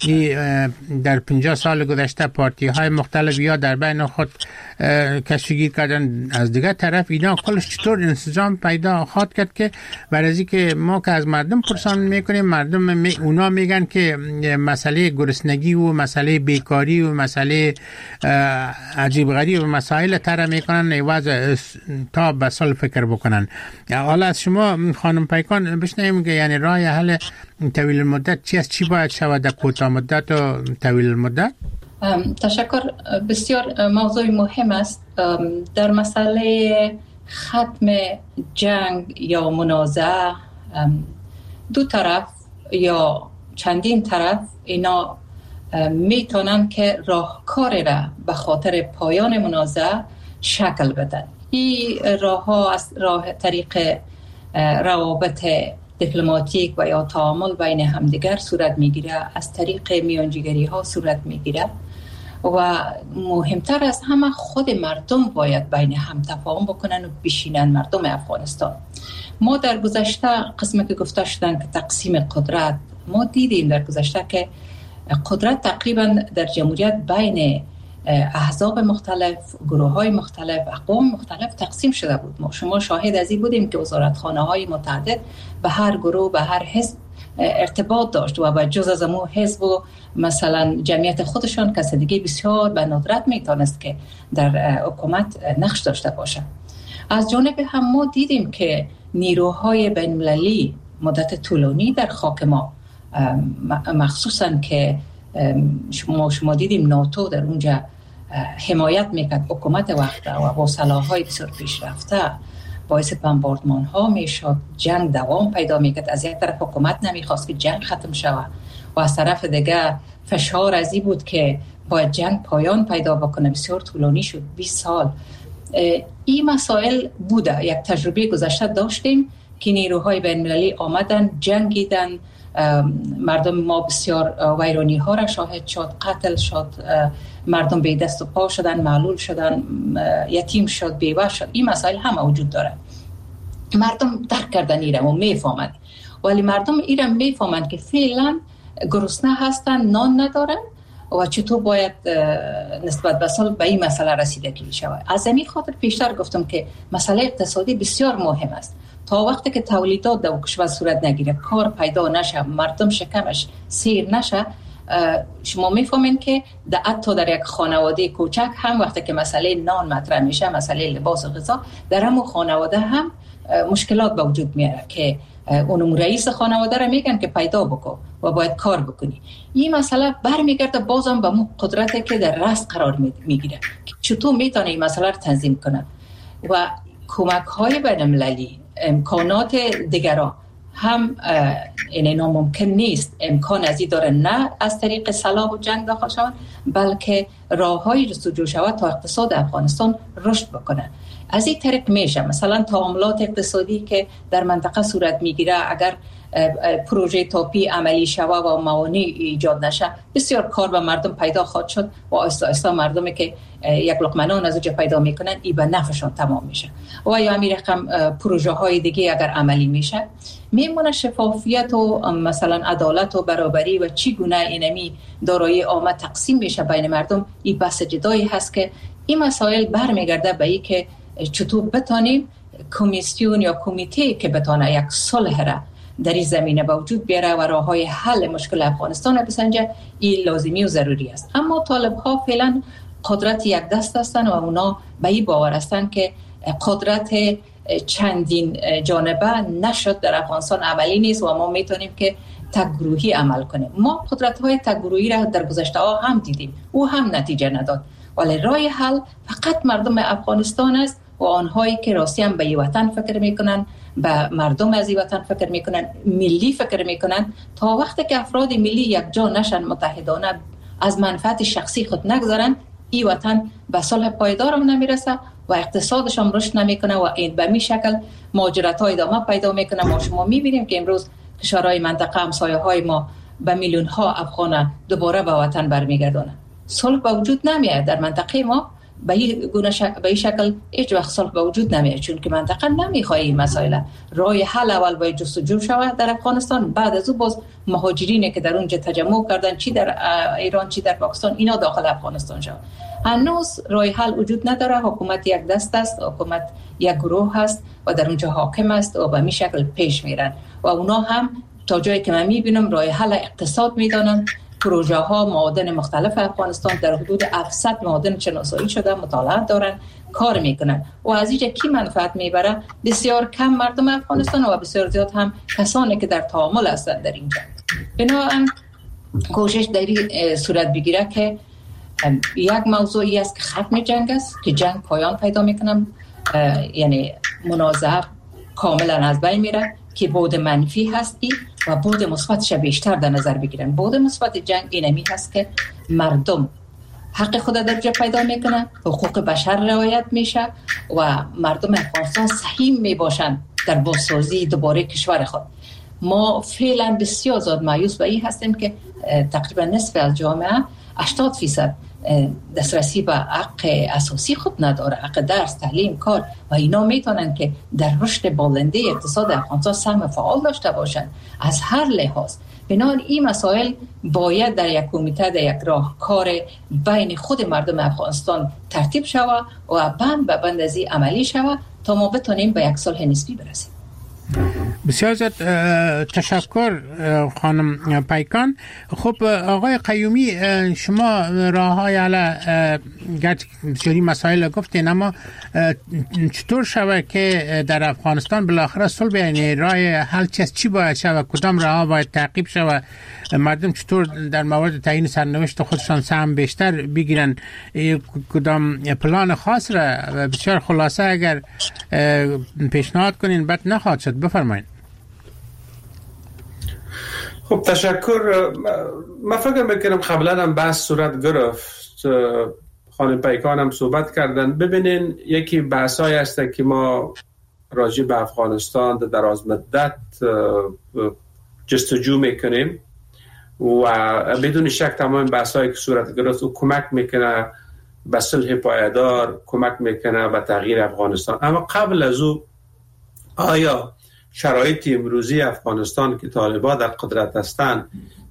در پنجاه سال گذشته پارتی های مختلف یا در بین خود کشیگیر کردن از دیگر طرف. اینا کلش چطور انسجام پیدا خواهد کرد که برای که ما که از مردم پرسان میکنیم، مردم می اونا میگن که مسئله گرسنگی و مسئله بیکاری و مسئله عجیب غریب و مسائل طرح میکنن عوض تا به صلح فکر بکنن. حالا از شما خانم پیکان بشنویم که یعنی راه حل طویل مدت چی است، چی باید شود در کوتاه مدت و طویل مدت؟ تشکر. بسیار موضوع مهم است. در مسئله ختم جنگ یا منازعه دو طرف یا چندین طرف اینا میتونن که راهکار را به خاطر پایان منازعه شکل بدن. این راه ها از راه طریق روابط دیپلماتیک و یا تعامل بین همدیگر صورت میگیره، از طریق میانجیگری ها صورت میگیره و مهمتر از همه خود مردم باید بین هم تفاهم بکنن و بشینن. مردم افغانستان، ما در گذشته قسمی که گفته شدن که تقسیم قدرت، ما دیدیم در گذشته که قدرت تقریبا در جمهوریت بین احزاب مختلف، گروه‌های مختلف، اقوام مختلف تقسیم شده بود. ما شما شاهد از این بودیم که وزارتخانه‌های متعدد به هر گروه، به هر حزب ارتباط داشت و به جز از امو حزب و مثلا جمعیت خودشان کس دیگه بسیار به ندرت میتونست که در حکومت نقش داشته باشه. از جانب هم ما دیدیم که نیروهای بین‌المللی مدت طولانی در خاک ما، مخصوصا که شما شما دیدیم ناتو در اونجا حمایت میکرد حکومت وقت و با سلاح‌های بسیار پیشرفته باعث بمباردمان ها میشد، جنگ دوام پیدا میکرد. از یک طرف حکومت نمیخواست که جنگ ختم شود و از طرف دیگه فشار از این بود که باید جنگ پایان پیدا بکنه. بسیار طولانی شد، بیست سال. این مسائل بوده. یک تجربه گذشته داشتیم که نیروهای بین‌المللی آمدن، جنگیدن، مردم ما بسیار ویرانی ها را شاهد شد، قتل شد، مردم به دست و پا شدن، معلول شدن، یتیم شد، بیوه شد. این مسائل هم وجود داره. مردم درک کردن ایرم و میفهمند، ولی مردم ایرم میفهمند که فعلا گرسنه هستن، نان ندارن و چطور باید نسبت به صلح به این مسئله رسیدگی شود. از همین خاطر پیشتر گفتم که مسئله اقتصادی بسیار مهم است. تا وقتی که تولیدات در کشور صورت نگیره، کار پیدا نشه، مردم شکمش سیر نشه، شما میفهمین که در حتی در یک خانواده کوچک هم وقتی که مسئله نان مطرح میشه، مسئله لباس و غذا، در همون خانواده هم مشکلات به وجود میاره که اونم رئیس خانواده را میگن که پیدا بکن و باید کار بکنی. این مسئله برمیگرده بازم به اون قدرتی که در رأس قرار میگیره، چطور میتونه این مسئله را تنظیم کنه و کمک های بین المللی، امکانات دیگران هم این ناممکن نیست. امکان ازی داره نه از طریق سلاح و جنگ داخل شوند، بلکه راه‌های جستجو شود تا اقتصاد افغانستان رشد بکنه. از این طریق میشه مثلا تعاملات اقتصادی که در منطقه صورت میگیره، اگر پروژه تاپی عملی شود و موانع ایجاد نشه، بسیار کار به مردم پیدا خواهد شد و آهسته آهسته مردمی که یک لقمه نان از اونجا پیدا میکنن ای به نفعشون تمام میشه. و یا همین رقم پروژه های دیگه اگر عملی میشه، میمونه شفافیت و مثلا عدالت و برابری و چی گونه اینمی دارایی عامه تقسیم میشه بین مردم، این بحث جدایی هست که این مسائل برمیگرده به این که چطور بتانیم کمیسیون یا کمیته که بتانه یک صلح را در این زمینه به وجود بیاره و راه‌های حل مشکل افغانستان بسنجه، این لازمی و ضروری است. اما طالب‌ها فعلا قدرت یک دست هستند و اونا به این باور هستند که قدرت چندین جانبه نشد در افغانستان عملی نیست و ما میتونیم که تک گروهی عمل کنیم. ما قدرت‌های تک گروهی را در گذشته ها هم دیدیم، او هم نتیجه نداد. ولی راه حل فقط مردم افغانستان است و آنهایی که راستی هم به وطن فکر میکنن، به مردم از این وطن فکر میکنن، ملی فکر میکنن. تا وقتی که افراد ملی یک جا نشن، متحدانه از منفعت شخصی خود نگذارن، این وطن به صلح پایدار هم نمیرسه و اقتصادش هم رشد نمیکنه و این به می شکل مهاجرت های ادامه پیدا میکنه. ما شما میبینیم که امروز کشورهای منطقه همسایه های ما به میلیون ها افغان دوباره به وطن برمیگردونه. صلح به وجود نمیاد در منطقه ما به این گونه شک... به این شکل هیچ وقت صلح به وجود نمیاد، چون که منطقه نمیخواد این مسائل. راه حل اول باید جستجو شود در افغانستان، بعد از اون باز مهاجرینی که در اونجا تجمع کردن، چی در ایران چی در پاکستان، اینا داخل افغانستان شود. هنوز راه حل وجود نداره. حکومت یک دست است، حکومت یک گروه هست و در اونجا حاکم است و به این شکل پیش میرن و اونا هم تا جایی که من میبینم راه حل اقتصاد میدانن. پروژه ها معادن مختلف افغانستان در حدود هفتصد معادن شناسایی شده، مطالعه دارن، کار میکنن و از اینجا کی منفعت میبره؟ بسیار کم مردم افغانستان و بسیار زیاد هم کسانی که در تعامل هستند در اینجا. بنابراین کوشش در این صورت بگیره که یک موضوعی است که ختم جنگ است، که جنگ پایان پیدا میکنه، یعنی منازعه کاملا از بین میره، که بود منفی هستی و بود مثبتش بیشتر در نظر بگیرن. بود مثبت جنگ اینمی هست که مردم حق خود در جا پیدا میکنن، حقوق بشر رعایت میشه و مردم افغانستان سهیم میباشن در بازسازی دوباره کشور خود. ما فعلا بسیار زیاد مایوس به این هستیم که تقریبا نصف از جامعه هشتاد فیصد دسترسی به حق اساسی خود نداره، حق درس، تعلیم، کار و اینا میتونن که در رشد بالنده اقتصاد افغانستان سهم فعال داشته باشن از هر لحاظ. بنابراین این مسائل باید در یک کمیته، در یک راهکار بین خود مردم افغانستان ترتیب شود و بند به بند از این عملی شود تا ما بتونیم به یک صلح نسبی برسیم. بسیار زیاد تشکر خانم پیکان. خب آقای قیومی، شما راه های علا گرچه بسیاری مسائل گفتین، اما چطور شود که در افغانستان بالاخره صلح، یعنی راه حل چی باید شود، کدام راه باید تعقیب شود، مردم چطور در مورد تعیین سرنوشت خودشان سهم بیشتر بگیرن، کدام پلان خاص را بسیار خلاصه اگر پیشنهاد کنین بد نخواهد شد. بفرمایید. خب تشکر. من فکر میکنم قبلا هم بحث صورت گرفت، خانم پیکان هم صحبت کردن. ببینین یکی بحثایی هست که ما راجع به افغانستان در دراز مدت جستجو میکنیم و بدون شک تمام بحثایی که صورت گرفت و کمک میکنه به صلح پایدار، کمک میکنه به تغییر افغانستان. اما قبل از او آیا شرایط امروزی افغانستان که طالبان در قدرت هستند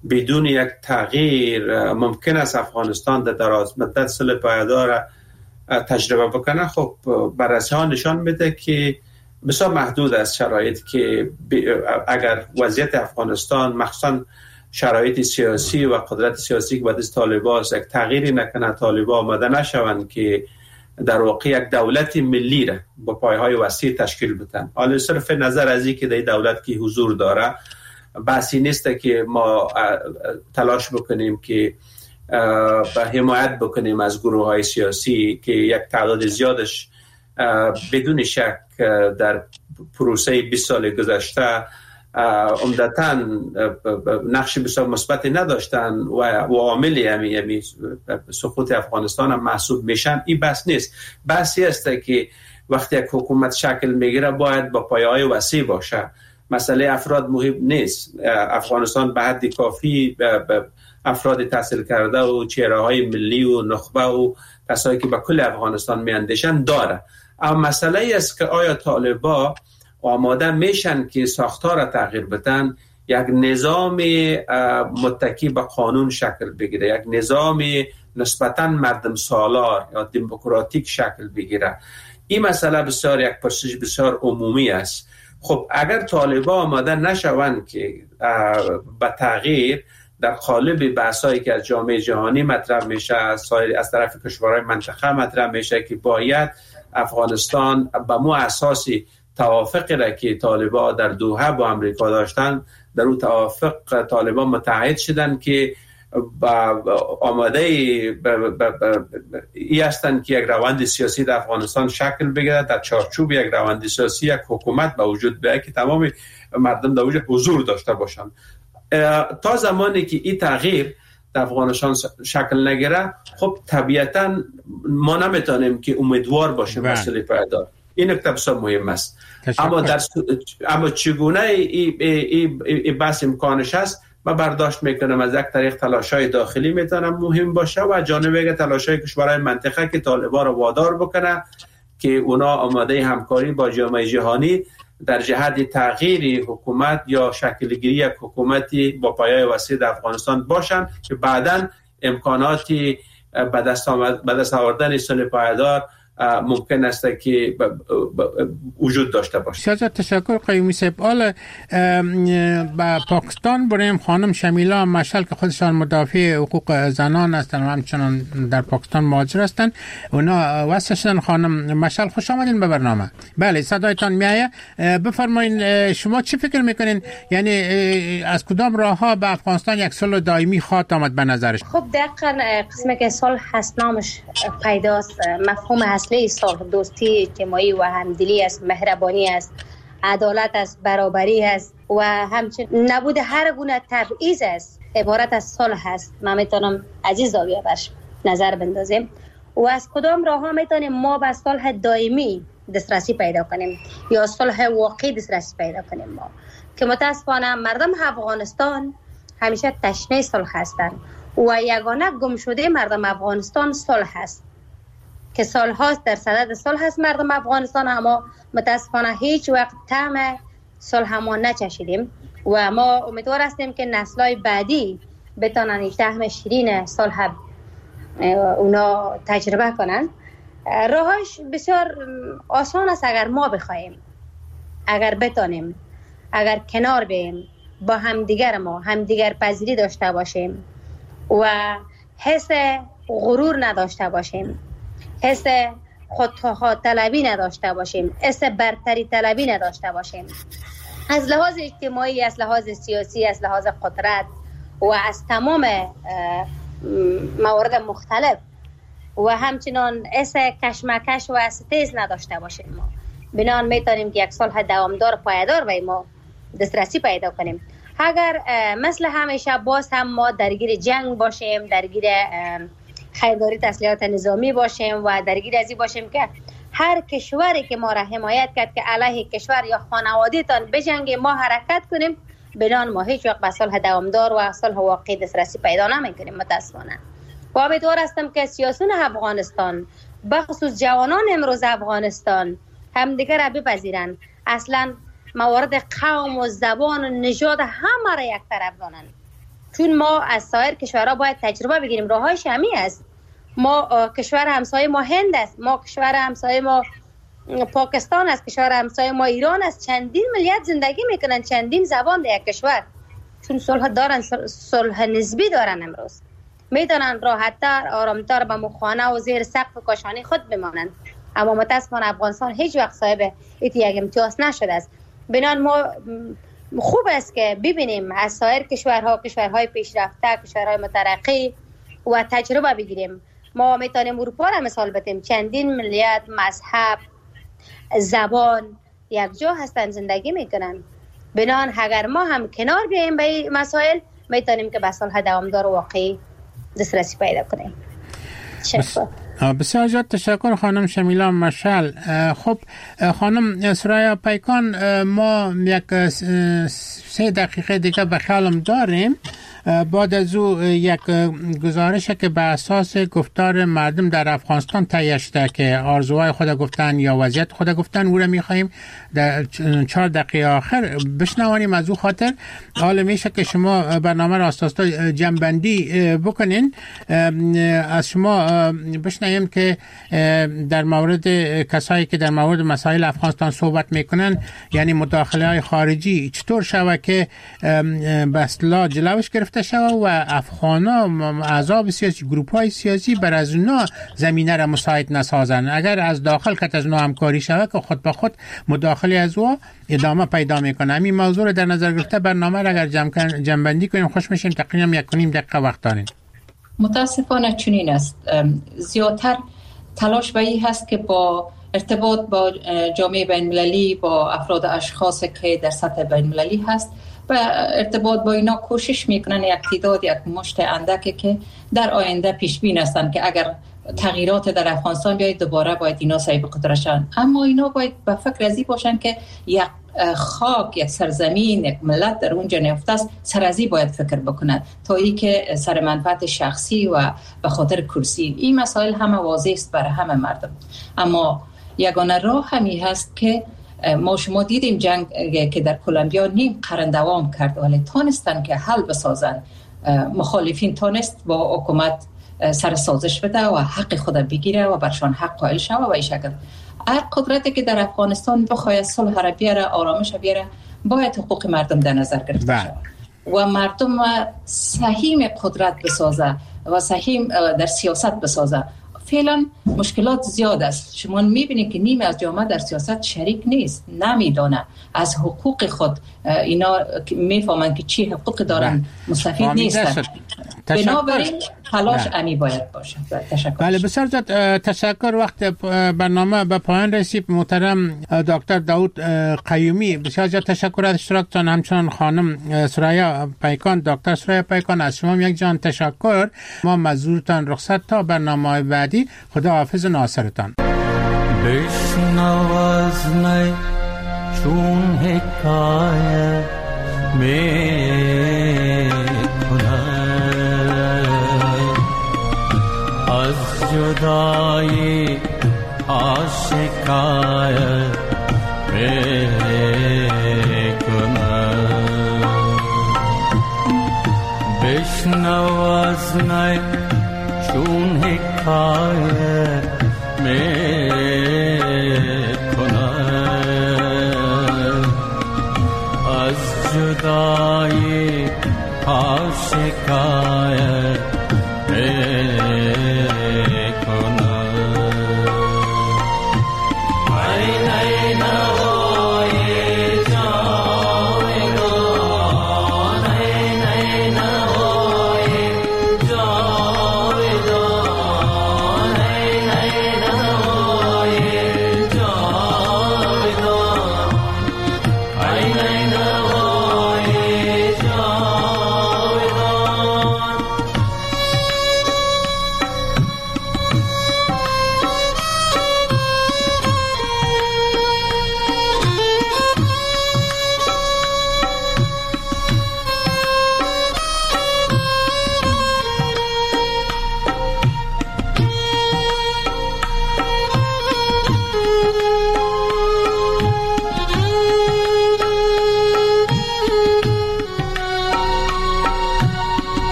بدون یک تغییر ممکن است افغانستان در دراز مدت صلح پایدار تجربه بکنه. خب بررسی ها نشان میده که بسیار محدود است شرایط که اگر وضعیت افغانستان مخصوصا شرایط سیاسی و قدرت سیاسی که بعد از طالبان یک تغییری نکنه، طالبان آماده نشوند که در واقع یک دولت ملی را با پایه‌های وسیع تشکیل بدن. حالا صرف نظر از این که در دولت کی حضور داره، بحثی نیست که ما تلاش بکنیم که به حمایت بکنیم از گروه‌های سیاسی که یک تعداد زیادش بدون شک در پروسه بیست سال گذشته عمدتاً نقش بسیار مثبتی نداشتن و عامل همی سقوط افغانستان هم محسوب میشن. این بحث نیست. بحثی است که وقتی یک حکومت شکل میگیره باید با پایه‌های وسیع باشه. مسئله افراد مهم نیست. افغانستان به حد کافی افراد تحصیل کرده و چهره‌های ملی و نخبه و کسایی که به کل افغانستان میاندیشن داره. اما مسئله است که آیا طالبان آماده میشن که ساختار را تغییر بدن، یک نظام متکی به قانون شکل بگیره، یک نظام نسبتاً مردم سالار یا دموکراتیک شکل بگیره. این مسئله بسیار یک پرسش بسیار عمومی است. خب اگر طالبان آماده نشوند که به تغییر در قالب بحثایی که از جامعه جهانی مطرح میشه، از سایر از طرف کشورهای منطقه مطرح میشه که باید افغانستان به مو اساسی توافقی را که طالبان در دوحه با امریکا داشتن، در اون توافق طالبان متحد شدن که آماده ای هستند که یک روند سیاسی در افغانستان شکل بگیرد، در چارچوب یک روند سیاسی یک حکومت به وجود بیاید که تمام مردم در وجود حضور داشته باشند. تا زمانی که این تغییر در افغانستان شکل نگیره، خب طبیعتاً ما نمیتونیم که امیدوار باشیم به صلح پایدار. این نکته بسیار مهم است. اما در اما چگونه این بحث امکانش است، من برداشت میکنم از یک طریق تلاش‌های داخلی میتونم مهم باشه و جانب تلاش‌های کشورهای منطقه که طالبان رو وادار بکنه که اونا آماده همکاری با جامعه جهانی در جهت تغییر حکومت یا شکلگیری یک حکومتی با پایه وسیع در افغانستان باشن که بعداً امکاناتی به دست آمد به دست آوردن صلح پایدار ممکن است که وجود داشته باشه. سیاست تشکر قیومی صاحب. حالا با پاکستان بریم. خانم شمیلا مشعل که خودشان مدافع حقوق زنان هستند و همچنان در پاکستان مهاجر هستند، اونا واسه شدن. خانم مشعل خوش آمدین به برنامه. بله صدایتان میایه. بفرمایید شما چی فکر میکنین، یعنی از کدام راهها به افغانستان یک صلح دائمی خواهد آمد به نظرش؟ خب دقیقاً قسمی که صلح هست نامش پیداست، مفهوم اصلی صلح دوستی اجتماعی و همدلی است، مهربانی است، عدالت است، برابری است و همچنین نبود هر گونه تبعیض است. عبارت از صلح است. ما میتونم از این زاویه برش نظر بندازیم و از کدام راه ها میتونیم ما به صلح دائمی دسترسی پیدا کنیم یا صلح واقعی دسترسی پیدا کنیم. ما که متاسفانه مردم افغانستان همیشه تشنه صلح هستند و یگانه گم شده مردم افغانستان صلح است که سالهاست در صدد صلح هست مردم افغانستان، اما متاسفانه هیچ وقت طعم صلح ما نچشیدیم و ما امیدوار هستیم که نسل‌های بعدی بتونن این طعم شیرین صلح اونا تجربه کنن. راهش بسیار آسان است اگر ما بخوایم، اگر بتونیم، اگر کنار بیم، با همدیگر ما همدیگر پذیری داشته باشیم و حس غرور نداشته باشیم، حس خودخواه طلبی نداشته باشیم، حس برتری طلبی نداشته باشیم، از لحاظ اجتماعی، از لحاظ سیاسی، از لحاظ قدرت و از تمام موارد مختلف و همچنان حس کشمکش و استیز نداشته باشیم. ما بنان میتونیم که یک صلح دوامدار پایدار به ما دسترسی پیدا کنیم. اگر مثل همیشه باز هم ما درگیر جنگ باشیم، درگیر خریداری تسلیحات نظامی باشیم و درگیر ازی باشیم که هر کشوری که ما را حمایت کرد که علیه کشور یا خانواده تان بجنگه ما حرکت کنیم، بنان ما هیچ وقت به صلح دوامدار و صلح واقعی دسترسی پیدا نمیکنیم متاسفانه. و امیدوار هستم که سیاسیون افغانستان بخصوص جوانان امروز افغانستان همدیگر را بپذیرند، اصلا موارد قوم و زبان و نژاد همه را یک طرف دانند چون ما از سایر کشورها باید تجربه بگیریم. راهش همین است. ما کشور همسایه ما هند است، ما کشور همسایه ما پاکستان است، کشور همسایه ما ایران است. چندین ملیت زندگی میکنن، چندین زبان در یک کشور، چون صلح دارن، صلح نسبی دارن. امروز میتونن راحت‌تر، آرامتر به مخانه و زیر سقف کاشانی خود بمانند. اما متاسفانه افغانستان هیچ وقت صاحب ایت یک امتیاز نشده است. بنان ما خوب است که ببینیم از سایر کشورها، کشورهای پیشرفته، کشورهای مترقی و تجربه بگیریم. ما میتونیم اروپا را مثال بزنیم، چندین ملیت، مذهب، زبان یک جا هستن، زندگی میکنن. بنان اگر ما هم کنار بیاییم به این مسائل، میتونیم که به صلح دوامدار و واقعی دسترسی پیدا کنیم. شکر. بسیار زیاد تشکر خانم شمیلا مشعل. خب خانم سریا پیکان، ما یک سه دقیقه دیگه به خیالم داریم. بعد از او یک گزارش که به اساس گفتار مردم در افغانستان تهیه شده که آرزوهای خود گفتن یا وضعیت خود گفتن، او را می‌خواهیم در چهار دقیقه آخر بشنوانیم. از او خاطر حال میشه که شما برنامه را اساسا جمع‌بندی بکنین. از شما بشنویم که در مورد کسایی که در مورد مسائل افغانستان صحبت میکنن، یعنی مداخله‌های خارجی چطور شوه که به اصطلاح جلوش گرفته شوه و افغانا اعضاب سیاسی، گروپ‌های سیاسی بر از اونا زمینه را مساعد نسازن. اگر از داخل کت از اونا همکاری شوه که خود به خود مداخله از او ادامه پیدا میکنه. همین موضوع رو در نظر گرفته برنامه را اگر جمع جمع‌بندی کنیم خوش میشیم. تقریبا یک و نیم دقیقه وقت داریم. متاسفانه چنین است. زیادتر تلاش به این هست که با ارتباط با جامعه بین‌المللی، با افراد اشخاص که در سطح بین‌المللی هست و ارتباط با اینا کوشش میکنن یک تعداد، یک مشت اندکی که در آینده پیش بین هستن که اگر تغییرات در افغانستان بیاید دوباره باید اینا صاحب قدرت شن. اما اینا باید به فکر ازی باشن که یک خاک، یک سرزمین، یک ملت در اونجا نفته است، سر ازی باید فکر بکنند تا ای که سر منفعت شخصی و به خاطر کرسی. این مسائل همه واضح است برای همه مردم. اما یگانه راه همی هست که ما شما دیدیم جنگ که در کلمبیا نیم قرن دوام کرد ولی تانستن که حل بسازن. مخالفین تانست با حکومت سر سازش بده و حق خود بگیره و برشان حق قائل شوه و این شکل. هر قدرتی که در افغانستان بخواهد صلح را بیاره، آرامش بیاره، باید حقوق مردم در نظر گرفته شود و مردم سهیم قدرت بسازه و سهیم در سیاست بسازه. فعلا مشکلات زیاد است. شما میبینید که نیم از جامعه در سیاست شریک نیست، نمیدانه از حقوق خود. اینا میفهمن که چی حقوق دارن، مستفید نیستن. بنابراین تلاش امی باید باشه. تشکر. بله بسیار زیاد تشکر. وقت برنامه به پایان رسید. محترم دکتر داود قیومی، بسیار زیاد تشکر از اشتراکتان. همچنان خانم سریا پیکان، دکتر سریا پیکان، از شما یک جان تشکر. ما مزورتان رخصت تا برنامه بعدی. خدا حافظ ناصرتان. بشنو از می چون حکایت می از جدایی آشکایت میکنم. بشنو از نی چون حکایت میکنم از جدایی آشکایت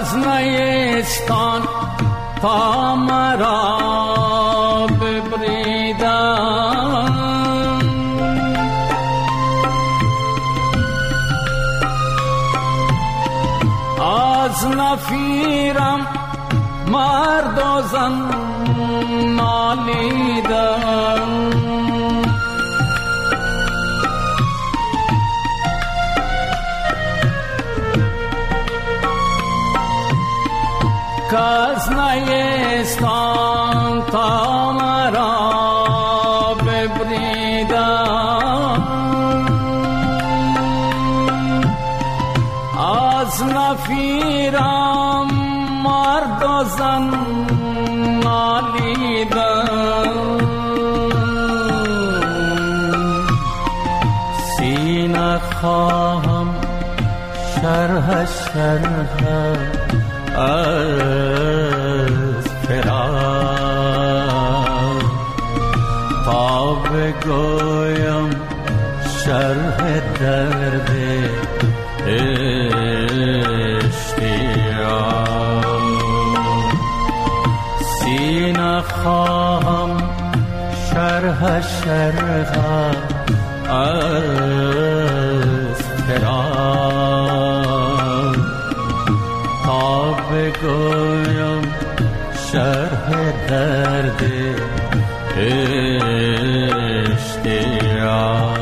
از نیستان تا مرا ببریدن، از نفیرم مرد و زن نالیدن، کس نیستان تا مرا ببریدن، از نفیرم مرد و زن نالیدن، سینه خواهم شرح شرح از فراق، تا بگویم شرح درد اشتیاق، سینه خواهم شرح شرح از فراق، تا بگویم شرح درد اشتیاق.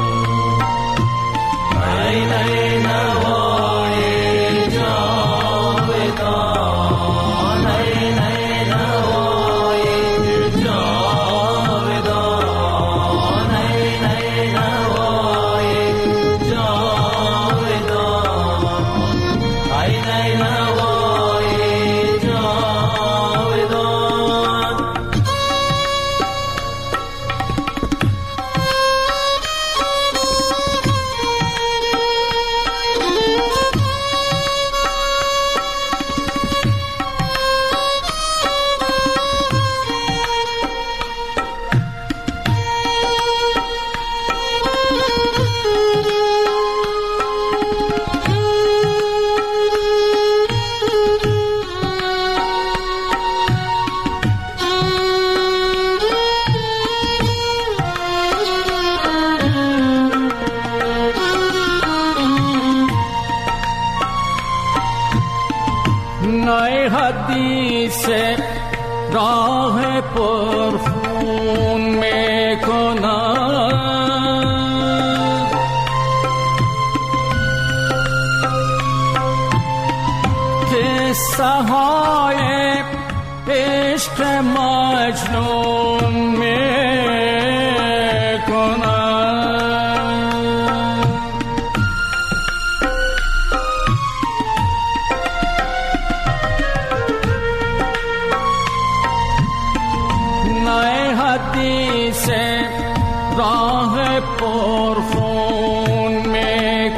ای ای نوای جاودان، ای ای نوای جاودان، ای ای نوای جاودان، ای ای نوای جاودان. نای حدیث راه پرخون می کنم، قصه های عشق مجنون می کنم، نای حدیث راه پرخون می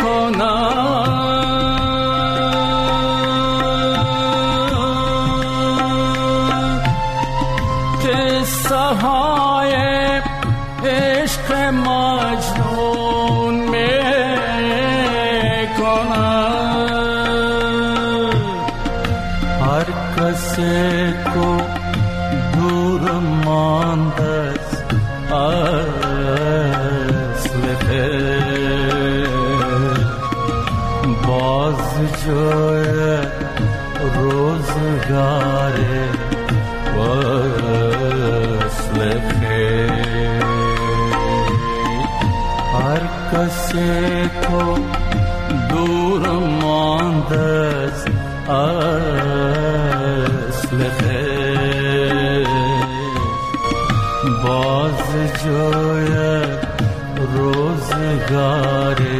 کنم، قصه های عشق مجنون می کنم، هر کسی کو دور مانده اصل خیر، باز جای روزگار وصل خیر، هر کسی کو دور مانده اصل خیر، باز جای روزگار